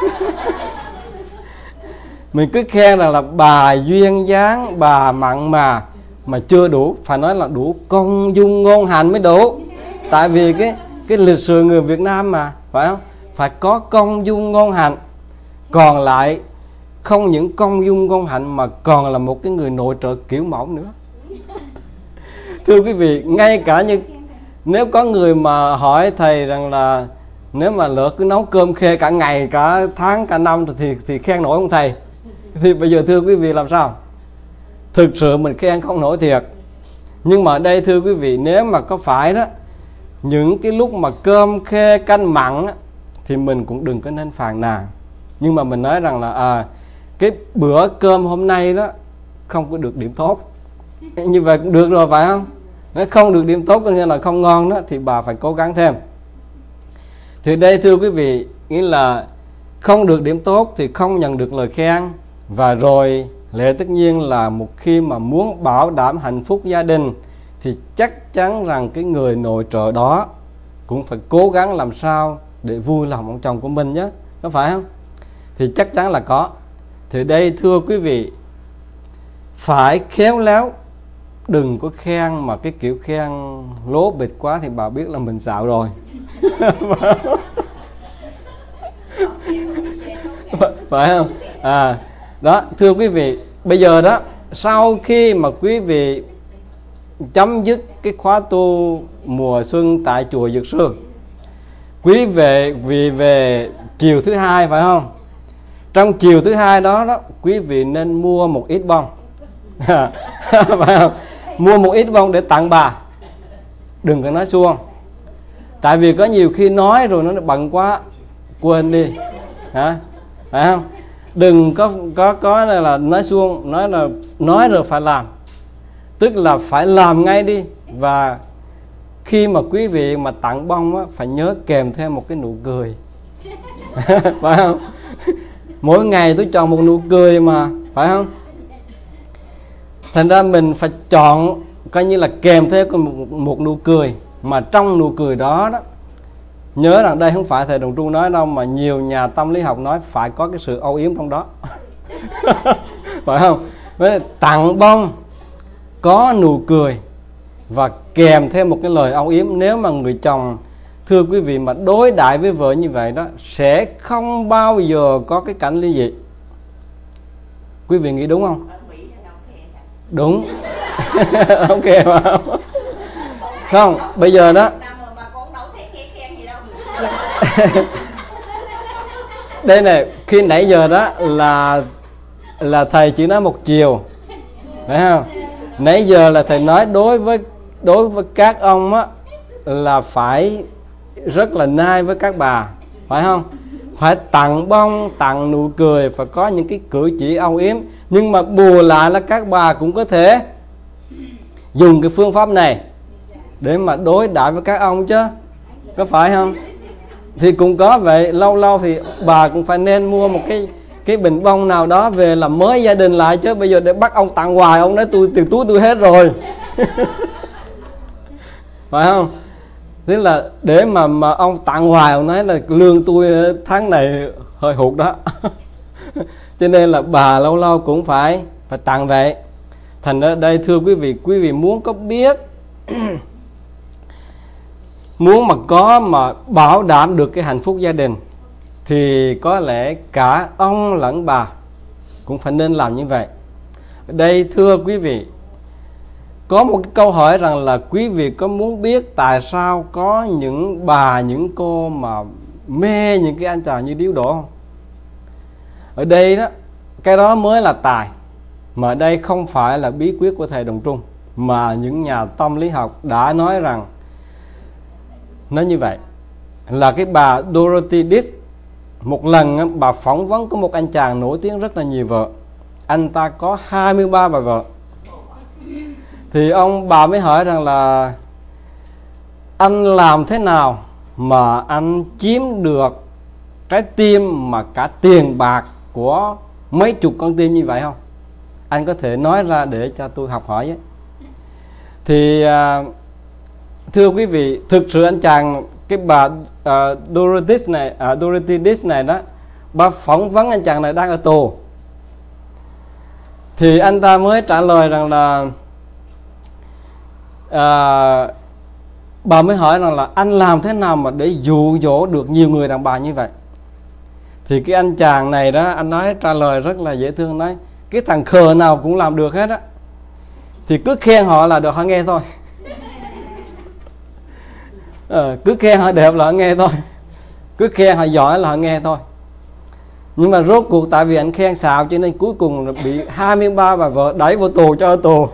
Mình cứ khen rằng là bà duyên dáng, bà mặn mà chưa đủ, phải nói là đủ công dung ngôn hạnh mới đủ. Tại vì cái lịch sử người Việt Nam mà, phải không? Phải có công dung ngôn hạnh. Còn lại không những công dung ngôn hạnh mà còn là một cái người nội trợ kiểu mẫu nữa. Thưa quý vị, ngay cả như nếu có người mà hỏi thầy rằng là nếu mà lỡ cứ nấu cơm khê cả ngày, cả tháng, cả năm thì khen nổi không thầy? Thì bây giờ thưa quý vị làm sao? Thực sự mình khen không nổi thiệt. Nhưng mà ở đây thưa quý vị, nếu mà có phải đó, những cái lúc mà cơm khê canh mặn á, thì mình cũng đừng có nên phàn nàn. Nhưng mà mình nói rằng là cái bữa cơm hôm nay đó không có được điểm tốt. Như vậy cũng được rồi phải không? Nếu không được điểm tốt có nghĩa là không ngon đó, thì bà phải cố gắng thêm. Thì đây thưa quý vị, nghĩa là không được điểm tốt thì không nhận được lời khen. Và rồi lẽ tất nhiên là một khi mà muốn bảo đảm hạnh phúc gia đình thì chắc chắn rằng cái người nội trợ đó cũng phải cố gắng làm sao để vui lòng ông chồng của mình nhé, có phải không? Thì chắc chắn là có. Thì đây thưa quý vị, phải khéo léo, đừng có khen mà cái kiểu khen lố bịch quá thì bà biết là mình xạo rồi. Phải không? Đó thưa quý vị, bây giờ đó, sau khi mà quý vị chấm dứt cái khóa tu mùa xuân tại chùa Dược Sư. Quý vị về chiều thứ hai phải không? Trong chiều thứ hai đó, quý vị nên mua một ít bông. Phải không? Mua một ít bông để tặng bà. Đừng có nói suông. Tại vì có nhiều khi nói rồi nó bận quá, quên đi. Hả? Phải không? Đừng có là nói suông, nói rồi phải làm. Tức là phải làm ngay đi. Và khi mà quý vị mà tặng bông á, phải nhớ kèm thêm một cái nụ cười. Phải không? Mỗi ngày tôi chọn một nụ cười mà, phải không? Thành ra mình phải chọn coi như là kèm theo một nụ cười. Mà trong nụ cười đó, nhớ rằng đây không phải thầy Đồng Trung nói đâu, mà nhiều nhà tâm lý học nói phải có cái sự âu yếm trong đó. Phải không? Với tặng bông có nụ cười và kèm thêm một cái lời âu yếm. Nếu mà người chồng, thưa quý vị, mà đối đãi với vợ như vậy đó, sẽ không bao giờ có cái cảnh ly dị. Quý vị nghĩ đúng không? Đúng. Ok mà không? Bây giờ đó đây này, khi nãy giờ đó là thầy chỉ nói một chiều, phải không? Nãy giờ là thầy nói đối với các ông á là phải rất là nice với các bà, phải không? Phải tặng bông, tặng nụ cười, phải có những cái cử chỉ âu yếm. Nhưng mà bù lại là các bà cũng có thể dùng cái phương pháp này để mà đối đãi với các ông chứ, có phải không? Thì cũng có vậy, lâu lâu thì bà cũng phải nên mua một cái bình bông nào đó về làm mới gia đình lại chứ. Bây giờ để bắt ông tặng hoài, ông nói tiền túi tôi hết rồi. Phải không? Thế là để mà ông tặng hoài, ông nói là lương tôi tháng này hơi hụt đó. Cho nên là bà lâu lâu cũng phải tặng vậy. Thành ra đây thưa quý vị muốn có biết muốn mà bảo đảm được cái hạnh phúc gia đình thì có lẽ cả ông lẫn bà cũng phải nên làm như vậy. Đây thưa quý vị, có một cái câu hỏi rằng là quý vị có muốn biết tại sao có những bà, những cô mà mê những cái anh chàng như điếu đổ không? Ở đây đó, cái đó mới là tài. Mà đây không phải là bí quyết của thầy Đồng Trung, mà những nhà tâm lý học đã nói rằng nó như vậy. Là cái bà Dorothy Dish, một lần bà phỏng vấn có một anh chàng nổi tiếng rất là nhiều vợ. Anh ta có 23 bà vợ. Thì bà mới hỏi rằng là anh làm thế nào mà anh chiếm được trái tim mà cả tiền bạc của mấy chục con tim như vậy không? Anh có thể nói ra để cho tôi học hỏi ấy. Thì thưa quý vị, thực sự anh chàng, cái bà Dorothy Dish này đó, bà phỏng vấn anh chàng này đang ở tù. Thì anh ta mới trả lời rằng là bà mới hỏi rằng là anh làm thế nào mà để dụ dỗ được nhiều người đàn bà như vậy. Thì cái anh chàng này đó, anh nói trả lời rất là dễ thương, nói cái thằng khờ nào cũng làm được hết á, thì cứ khen họ là được họ nghe thôi. Cứ khen họ đẹp là họ nghe thôi, cứ khen họ giỏi là họ nghe thôi. Nhưng mà rốt cuộc tại vì anh khen xạo cho nên cuối cùng bị 23 bà vợ đẩy vô tù cho ở tù.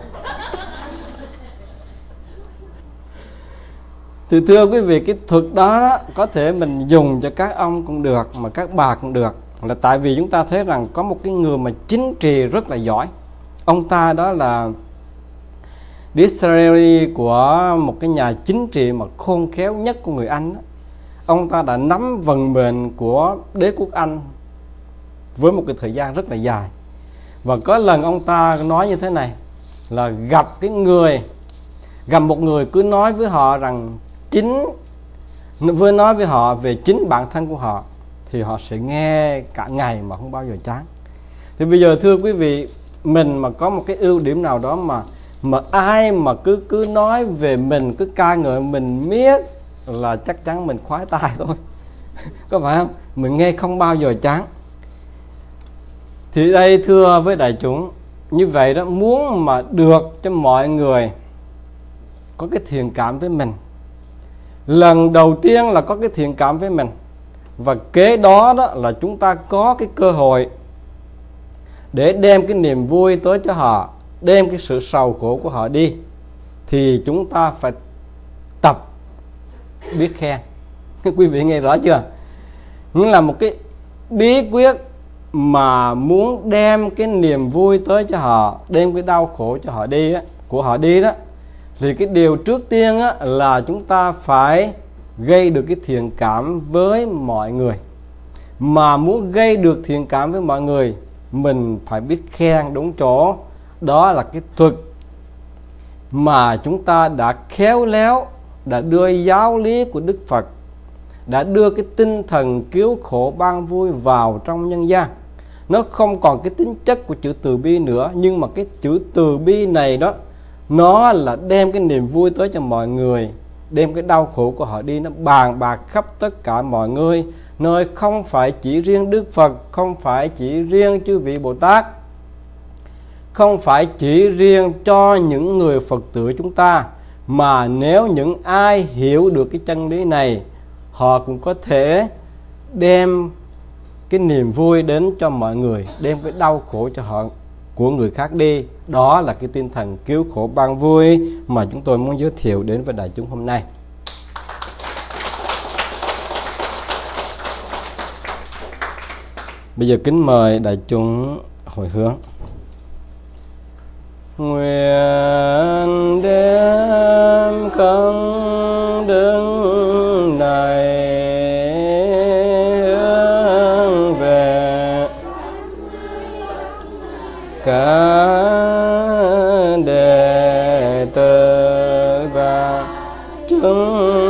Thì thưa quý vị, cái thuật đó có thể mình dùng cho các ông cũng được, mà các bà cũng được. Là tại vì chúng ta thấy rằng có một cái người mà chính trị rất là giỏi. Ông ta đó là Disraeli, của một cái nhà chính trị mà khôn khéo nhất của người Anh đó. Ông ta đã nắm vận mệnh của đế quốc Anh với một cái thời gian rất là dài. Và có lần ông ta nói như thế này, là gặp một người cứ nói với họ rằng vừa nói với họ về chính bản thân của họ thì họ sẽ nghe cả ngày mà không bao giờ chán. Thì bây giờ thưa quý vị, mình mà có một cái ưu điểm nào đó mà ai mà cứ nói về mình, cứ ca ngợi mình miết là chắc chắn mình khoái tai thôi. Có phải không? Mình nghe không bao giờ chán. Thì đây thưa với đại chúng, như vậy đó, muốn mà được cho mọi người có cái thiện cảm với mình. Lần đầu tiên là có cái thiện cảm với mình, và kế đó đó là chúng ta có cái cơ hội để đem cái niềm vui tới cho họ, đem cái sự sầu khổ của họ đi, thì chúng ta phải tập biết khen. Quý vị nghe rõ chưa? Nghĩa là một cái bí quyết mà muốn đem cái niềm vui tới cho họ, đem cái đau khổ cho họ đi của họ đi đó, thì cái điều trước tiên là chúng ta phải gây được cái thiện cảm với mọi người. Mà muốn gây được thiện cảm với mọi người, mình phải biết khen đúng chỗ. Đó là cái thuật mà chúng ta đã khéo léo, đã đưa giáo lý của Đức Phật, đã đưa cái tinh thần cứu khổ ban vui vào trong nhân gian. Nó không còn cái tính chất của chữ từ bi nữa, nhưng mà cái chữ từ bi này đó, nó là đem cái niềm vui tới cho mọi người, đem cái đau khổ của họ đi, nó bàn bạc khắp tất cả mọi người, nơi không phải chỉ riêng Đức Phật, không phải chỉ riêng chư vị Bồ Tát, không phải chỉ riêng cho những người Phật tử chúng ta, mà nếu những ai hiểu được cái chân lý này, họ cũng có thể đem cái niềm vui đến cho mọi người, đem cái đau khổ cho họ của người khác đi. Đó là cái tinh thần cứu khổ ban vui mà chúng tôi muốn giới thiệu đến với đại chúng hôm nay. Bây giờ kính mời đại chúng hồi hướng. Nguyện đem công đức này hướng về các đệ tử và chúng